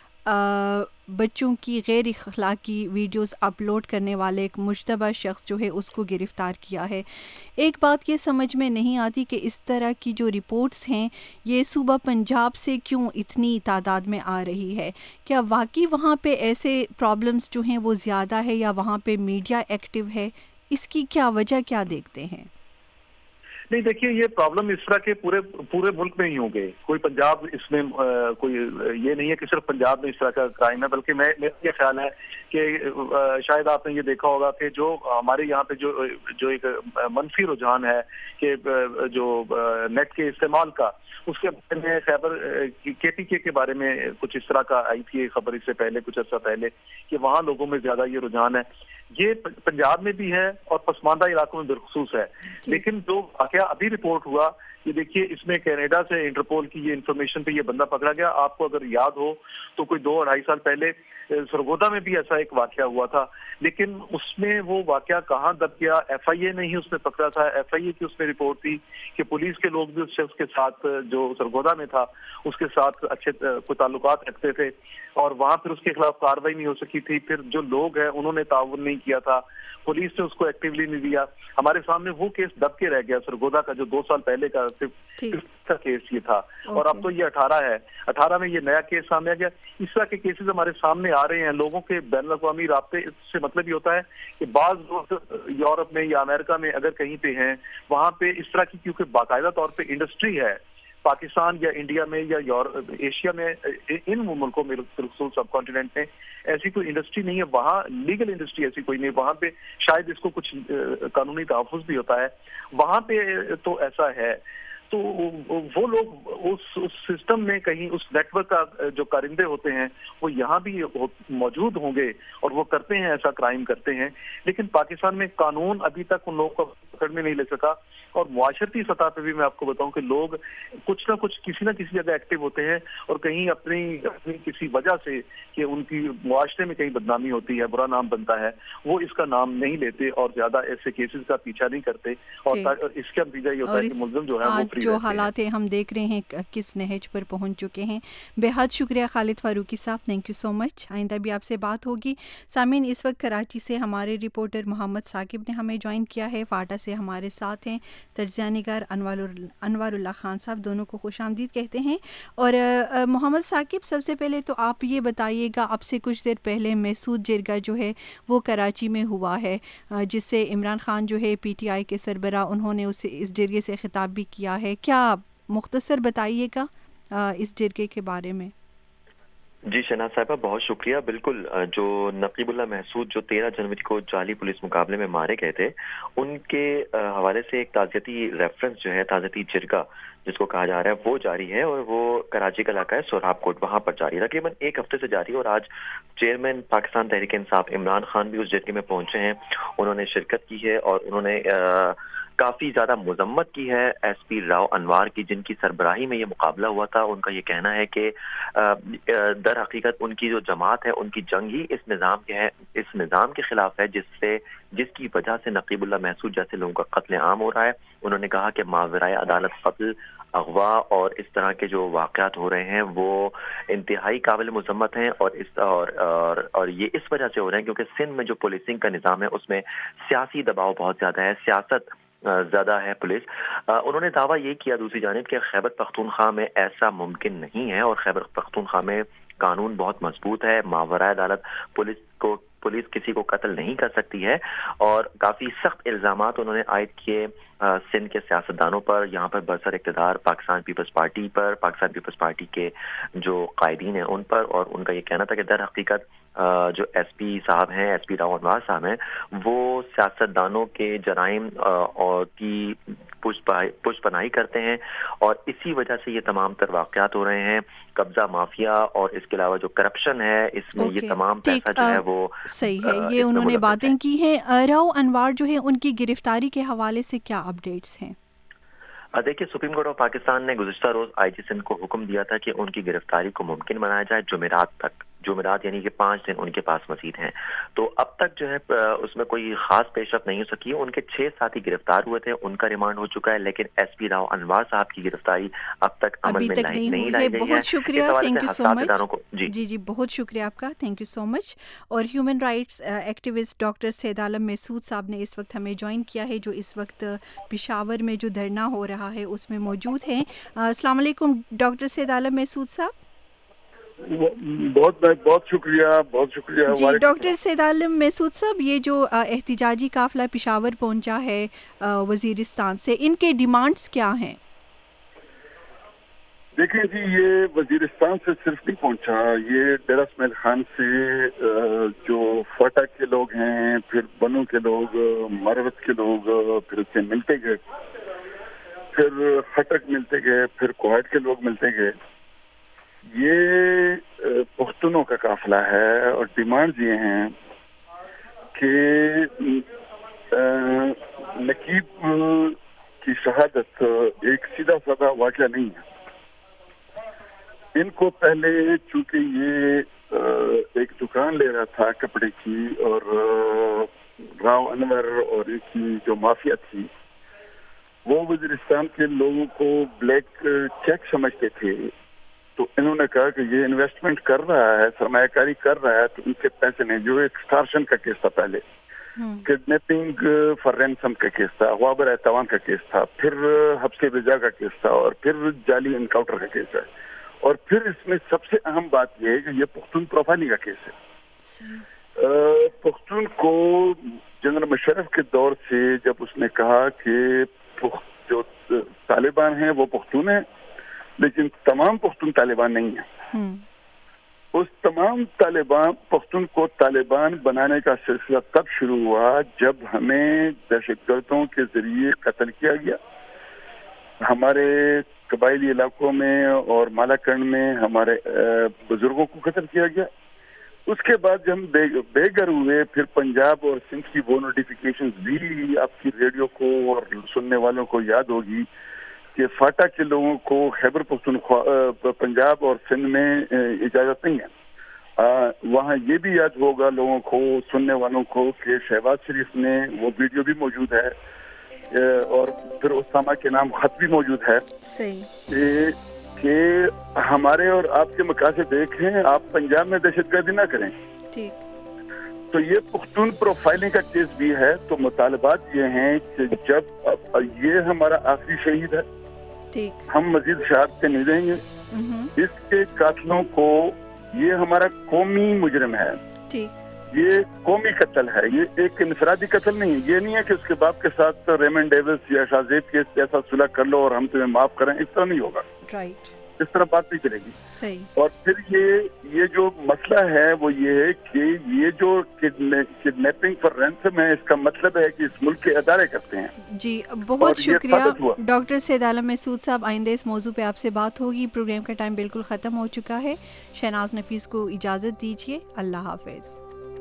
بچوں کی غیر اخلاقی ویڈیوز اپلوڈ کرنے والے ایک مشتبہ شخص جو ہے اس کو گرفتار کیا ہے. ایک بات یہ سمجھ میں نہیں آتی کہ اس طرح کی جو رپورٹس ہیں یہ صوبہ پنجاب سے کیوں اتنی تعداد میں آ رہی ہے؟ کیا واقعی وہاں پہ ایسے پرابلمس جو ہیں وہ زیادہ ہے یا وہاں پہ میڈیا ایکٹیو ہے؟ اس کی کیا وجہ کیا دیکھتے ہیں؟ نہیں، دیکھیے یہ پرابلم اس طرح کے پورے ملک میں ہی ہوں گے، کوئی پنجاب اس میں کوئی یہ نہیں ہے کہ صرف پنجاب میں اس طرح کا کرائم ہے، بلکہ میرا یہ خیال ہے کہ شاید آپ نے یہ دیکھا ہوگا کہ جو ہمارے یہاں پہ جو ایک منفی رجحان ہے کہ جو نیٹ کے استعمال کا، اس کے بارے میں خیبر KPK کے بارے میں کچھ اس طرح کا آئی تھی خبر اس سے پہلے کچھ عرصہ پہلے کہ وہاں لوگوں میں زیادہ یہ رجحان ہے. یہ پنجاب میں بھی ہے اور پسماندہ علاقوں میں بالخصوص ہے. لیکن جو واقعہ ابھی رپورٹ ہوا یہ دیکھیے اس میں کینیڈا سے انٹرپول کی یہ انفارمیشن پہ یہ بندہ پکڑا گیا. آپ کو اگر یاد ہو تو کوئی 2-2.5 سال پہلے سرگودا میں بھی ایسا ایک واقعہ ہوا تھا، لیکن اس میں وہ واقعہ کہاں دب گیا؟ FIA نے ہی اس میں پکڑا تھا. FIA کی اس میں رپورٹ تھی کہ پولیس کے لوگ بھی اس شخص کے ساتھ جو سرگودا میں تھا اس کے ساتھ اچھے کوئی تعلقات رکھتے تھے، اور وہاں پھر اس کے خلاف کارروائی نہیں ہو سکی تھی. پھر جو لوگ ہیں انہوں نے تعاون نہیں کیا تھا، پولیس نے اس کو ایکٹیولی نہیں دیا. ہمارے سامنے وہ کیس دب کے رہ گیا سرگودا کا جو 2 سال پہلے کا کا کیس یہ تھا، اور اب تو یہ 18 ہے. 18 میں یہ نیا کیس سامنے آ گیا. اس طرح کے کیسز ہمارے سامنے آ رہے ہیں. لوگوں کے بین الاقوامی رابطے سے مطلب یہ ہوتا ہے کہ بعض لوگ یورپ میں یا امریکہ میں اگر کہیں پہ ہیں وہاں پہ اس طرح کی کیونکہ باقاعدہ طور پہ انڈسٹری ہے پاکستان یا انڈیا میں یا ایشیا میں ان ملکوں میں خصوص سب کانٹیننٹ میں ایسی کوئی انڈسٹری نہیں ہے. وہاں لیگل انڈسٹری ایسی کوئی نہیں. وہاں پہ شاید اس کو کچھ قانونی تحفظ بھی ہوتا ہے. وہاں پہ تو ایسا ہے. تو وہ لوگ اس سسٹم میں کہیں اس نیٹ ورک کا جو کارندے ہوتے ہیں وہ یہاں بھی موجود ہوں گے اور وہ کرتے ہیں ایسا کرائم کرتے ہیں. لیکن پاکستان میں قانون ابھی تک ان لوگوں کو پکڑ میں نہیں لے سکا. اور معاشرتی سطح پہ بھی میں آپ کو بتاؤں کہ لوگ کچھ نہ کچھ کسی نہ کسی جگہ ایکٹیو ہوتے ہیں اور کہیں اپنی کسی وجہ سے کہ ان کی معاشرے میں کہیں بدنامی ہوتی ہے، برا نام بنتا ہے، وہ اس کا نام نہیں لیتے اور زیادہ ایسے کیسز کا پیچھا نہیں کرتے. اور اس کا نتیجہ یہ ہوتا ہے کہ ملزم جو ہے وہ فری جو حالات ہیں ہم دیکھ رہے ہیں کس نہج پر پہنچ چکے ہیں. بے حد شکریہ خالد فاروقی صاحب، تھینک یو سو مچ. آئندہ بھی آپ سے بات ہوگی. سامعین، اس وقت کراچی سے ہمارے رپورٹر محمد ثاقب نے ہمیں جوائن کیا ہے. فاٹا سے ہمارے ساتھ ہیں تجزیہ نگار انوار اللہ خان صاحب. دونوں کو خوش آمدید کہتے ہیں. اور محمد ثاقب، سب سے پہلے تو آپ یہ بتائیے گا، اب سے کچھ دیر پہلے محسود جرگہ جو ہے وہ کراچی میں ہوا ہے، جس سے عمران خان جو ہے PTI کے سربراہ، انہوں نے اسے اس جرگے سے خطاب بھی کیا ہے. کیا مختصر بتائیے گا اس جرگے کے بارے میں؟ جی شہناز صاحبہ بہت شکریہ. بالکل جو نقیب اللہ محسود جو 13 جنوری کو جعلی پولیس مقابلے میں مارے گئے تھے ان کے حوالے سے ایک تعزیتی ریفرنس جو ہے تعزیتی جرگہ جس کو کہا جا رہا ہے وہ جاری ہے اور وہ کراچی کا علاقہ ہے سوراب کوٹ وہاں پر جاری ہے تقریباً ایک ہفتے سے جاری ہے. اور آج چیئرمین پاکستان تحریک انصاف عمران خان بھی اس جرگے میں پہنچے ہیں. انہوں نے شرکت کی ہے اور انہوں نے کافی زیادہ مذمت کی ہے ایس پی راؤ انوار کی جن کی سربراہی میں یہ مقابلہ ہوا تھا. ان کا یہ کہنا ہے کہ در حقیقت ان کی جو جماعت ہے ان کی جنگ ہی اس نظام کے خلاف ہے جس کی وجہ سے نقیب اللہ محسود جیسے لوگوں کا قتل عام ہو رہا ہے. انہوں نے کہا کہ ماورائے عدالت قتل اغوا اور اس طرح کے جو واقعات ہو رہے ہیں وہ انتہائی قابل مذمت ہیں اور یہ اس وجہ سے ہو رہے ہیں کیونکہ سندھ میں جو پولیسنگ کا نظام ہے اس میں سیاسی دباؤ بہت زیادہ ہے, سیاست زیادہ ہے پولیس. انہوں نے دعویٰ یہ کیا دوسری جانب کہ خیبر پختونخوا میں ایسا ممکن نہیں ہے اور خیبر پختونخوا میں قانون بہت مضبوط ہے, ماورائے عدالت پولیس کسی کو قتل نہیں کر سکتی ہے. اور کافی سخت الزامات انہوں نے عائد کیے سندھ کے سیاستدانوں پر, یہاں پر برسر اقتدار پاکستان پیپلز پارٹی کے جو قائدین ہیں ان پر. اور ان کا یہ کہنا تھا کہ در حقیقت جو ایس پی صاحب ہیں, ایس پی راؤ انوار صاحب ہیں, وہ سیاستدانوں کے جرائم اور کی پشت پناہی کرتے ہیں اور اسی وجہ سے یہ تمام تر واقعات ہو رہے ہیں. قبضہ مافیا اور اس کے علاوہ جو کرپشن ہے اس میں یہ تمام پیسہ جو ہے وہ صحیح ہے. یہ انہوں نے باتیں کی ہیں. راؤ انوار جو ہے ان کی گرفتاری کے حوالے سے کیا اپڈیٹس ہیں؟ دیکھیے سپریم کورٹ آف پاکستان نے گزشتہ روز آئی جی سندھ کو حکم دیا تھا کہ ان کی گرفتاری کو ممکن بنایا جائے جمعرات یعنی کہ 5 دن ان کے پاس مزید ہیں. تو اب تک جو ہے اس میں کوئی خاص پیش رفت نہیں ہو سکی ہے. ان کے 6 ساتھی گرفتار ہوئے تھے, ان کا ریمانڈ ہو چکا ہے, لیکن ایس پی راؤ انوار صاحب کی گرفتاری اب تک عمل میں نہیں لائی گئی ہے. بہت شکریہ, تھینک یو سو مچ. جی بہت شکریہ آپ کا, تھینک یو سو مچ. اور human rights activist doctor Syed Alam Mehsud صاحب نے اس وقت ہمیں جوائن کیا ہے, جو اس وقت پشاور میں جو دھرنا ہو رہا ہے اس میں موجود ہیں. السلام علیکم ڈاکٹر سید عالم محسود صاحب. بہت شکریہ جی ڈاکٹر سید عالم محسود صاحب, یہ جو احتجاجی قافلہ پشاور پہنچا ہے وزیرستان سے, ان کے ڈیمانڈز کیا ہیں؟ دیکھیں جی, یہ وزیرستان سے صرف نہیں پہنچا, یہ ڈیرہ اسماعیل خان سے جو فاٹا کے لوگ ہیں, پھر بنو کے لوگ, مروت کے لوگ, پھر اس سے ملتے گئے, پھر خٹک ملتے گئے, پھر کوہٹ کے لوگ ملتے گئے. یہ پختونوں کا قافلہ ہے اور ڈیمانڈ یہ ہیں کہ نقیب کی شہادت ایک سیدھا سادہ واقعہ نہیں ہے. ان کو پہلے چونکہ یہ ایک دکان لے رہا تھا کپڑے کی, اور راؤ انور اور ان کی جو مافیا تھی وہ وزیرستان کے لوگوں کو بلیک چیک سمجھتے تھے. تو انہوں نے کہا کہ یہ انویسٹمنٹ کر رہا ہے, سرمایہ کاری کر رہا ہے, تو ان کے پیسے نہیں. جو ایکسٹارشن کا کیس تھا, پہلے کڈنیپنگ فار رینسم کا کیس تھا, اغوا بر اعتوان کا کیس تھا, پھر حبس بجا کا کیس تھا, اور پھر جعلی انکاؤنٹر کا کیس ہے, اور پھر اس میں سب سے اہم بات یہ ہے کہ یہ پختون پروفائلنگ کا کیس ہے. پختون کو جنرل مشرف کے دور سے جب اس نے کہا کہ جو طالبان ہیں وہ پختون ہیں, لیکن تمام پختون طالبان نہیں ہیں. اس تمام پختون کو طالبان بنانے کا سلسلہ تب شروع ہوا جب ہمیں دہشت گردوں کے ذریعے قتل کیا گیا. ہمارے قبائلی علاقوں میں اور مالاکنڈ میں ہمارے بزرگوں کو قتل کیا گیا. اس کے بعد جب ہم بے گھر ہوئے, پھر پنجاب اور سندھ کی وہ نوٹیفیکیشنز بھی آپ کی ریڈیو کو اور سننے والوں کو یاد ہوگی کہ فاٹا کے لوگوں کو خیبر پختونخوا پنجاب اور سندھ میں اجازت نہیں ہے. وہاں یہ بھی یاد ہوگا لوگوں کو, سننے والوں کو, کہ شہباز شریف نے وہ ویڈیو بھی موجود ہے, اور پھر اسامہ کے نام خط بھی موجود ہے کہ ہمارے اور آپ کے مقاصد دیکھیں, آپ پنجاب میں دہشت گردی نہ کریں. تو یہ پختون پروفائلنگ کا کیس بھی ہے. تو مطالبات یہ ہیں کہ جب یہ ہمارا آخری شہید ہے, ہم مزید شہادتیں نہیں دیں گے. اس کے قاتلوں کو, یہ ہمارا قومی مجرم ہے, یہ قومی قتل ہے, یہ ایک انفرادی قتل نہیں ہے. یہ نہیں ہے کہ اس کے باپ کے ساتھ ریمن ڈیوس یا شاہ زیب کے ایسا صلح کر لو اور ہم تمہیں معاف کریں, اس طرح نہیں ہوگا. اس طرح بات نہیں چلے گی. صحیح. اور پھر یہ جو مسئلہ ہے وہ یہ ہے کہ یہ جو کڈنیپنگ فار رینسم ہے، اس کا مطلب ہے کہ اس ملک کے ادارے کرتے ہیں. جی بہت شکریہ ڈاکٹر سید عالم محسود صاحب. آئندہ اس موضوع پہ آپ سے بات ہوگی. پروگرام کا ٹائم بالکل ختم ہو چکا ہے. شہناز نفیس کو اجازت دیجیے. اللہ حافظ.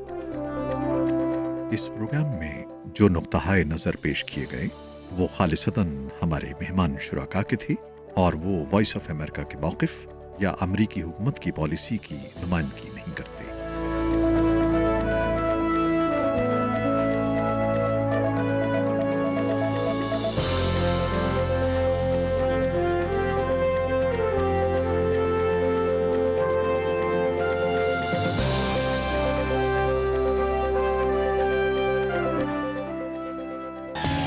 اس پروگرام میں جو نقطہ نظر پیش کیے گئے وہ خالصتاً ہمارے مہمان شرکاء کے تھے اور وہ وائس آف امریکہ کے موقف یا امریکی حکومت کی پالیسی کی نمائندگی نہیں کرتے.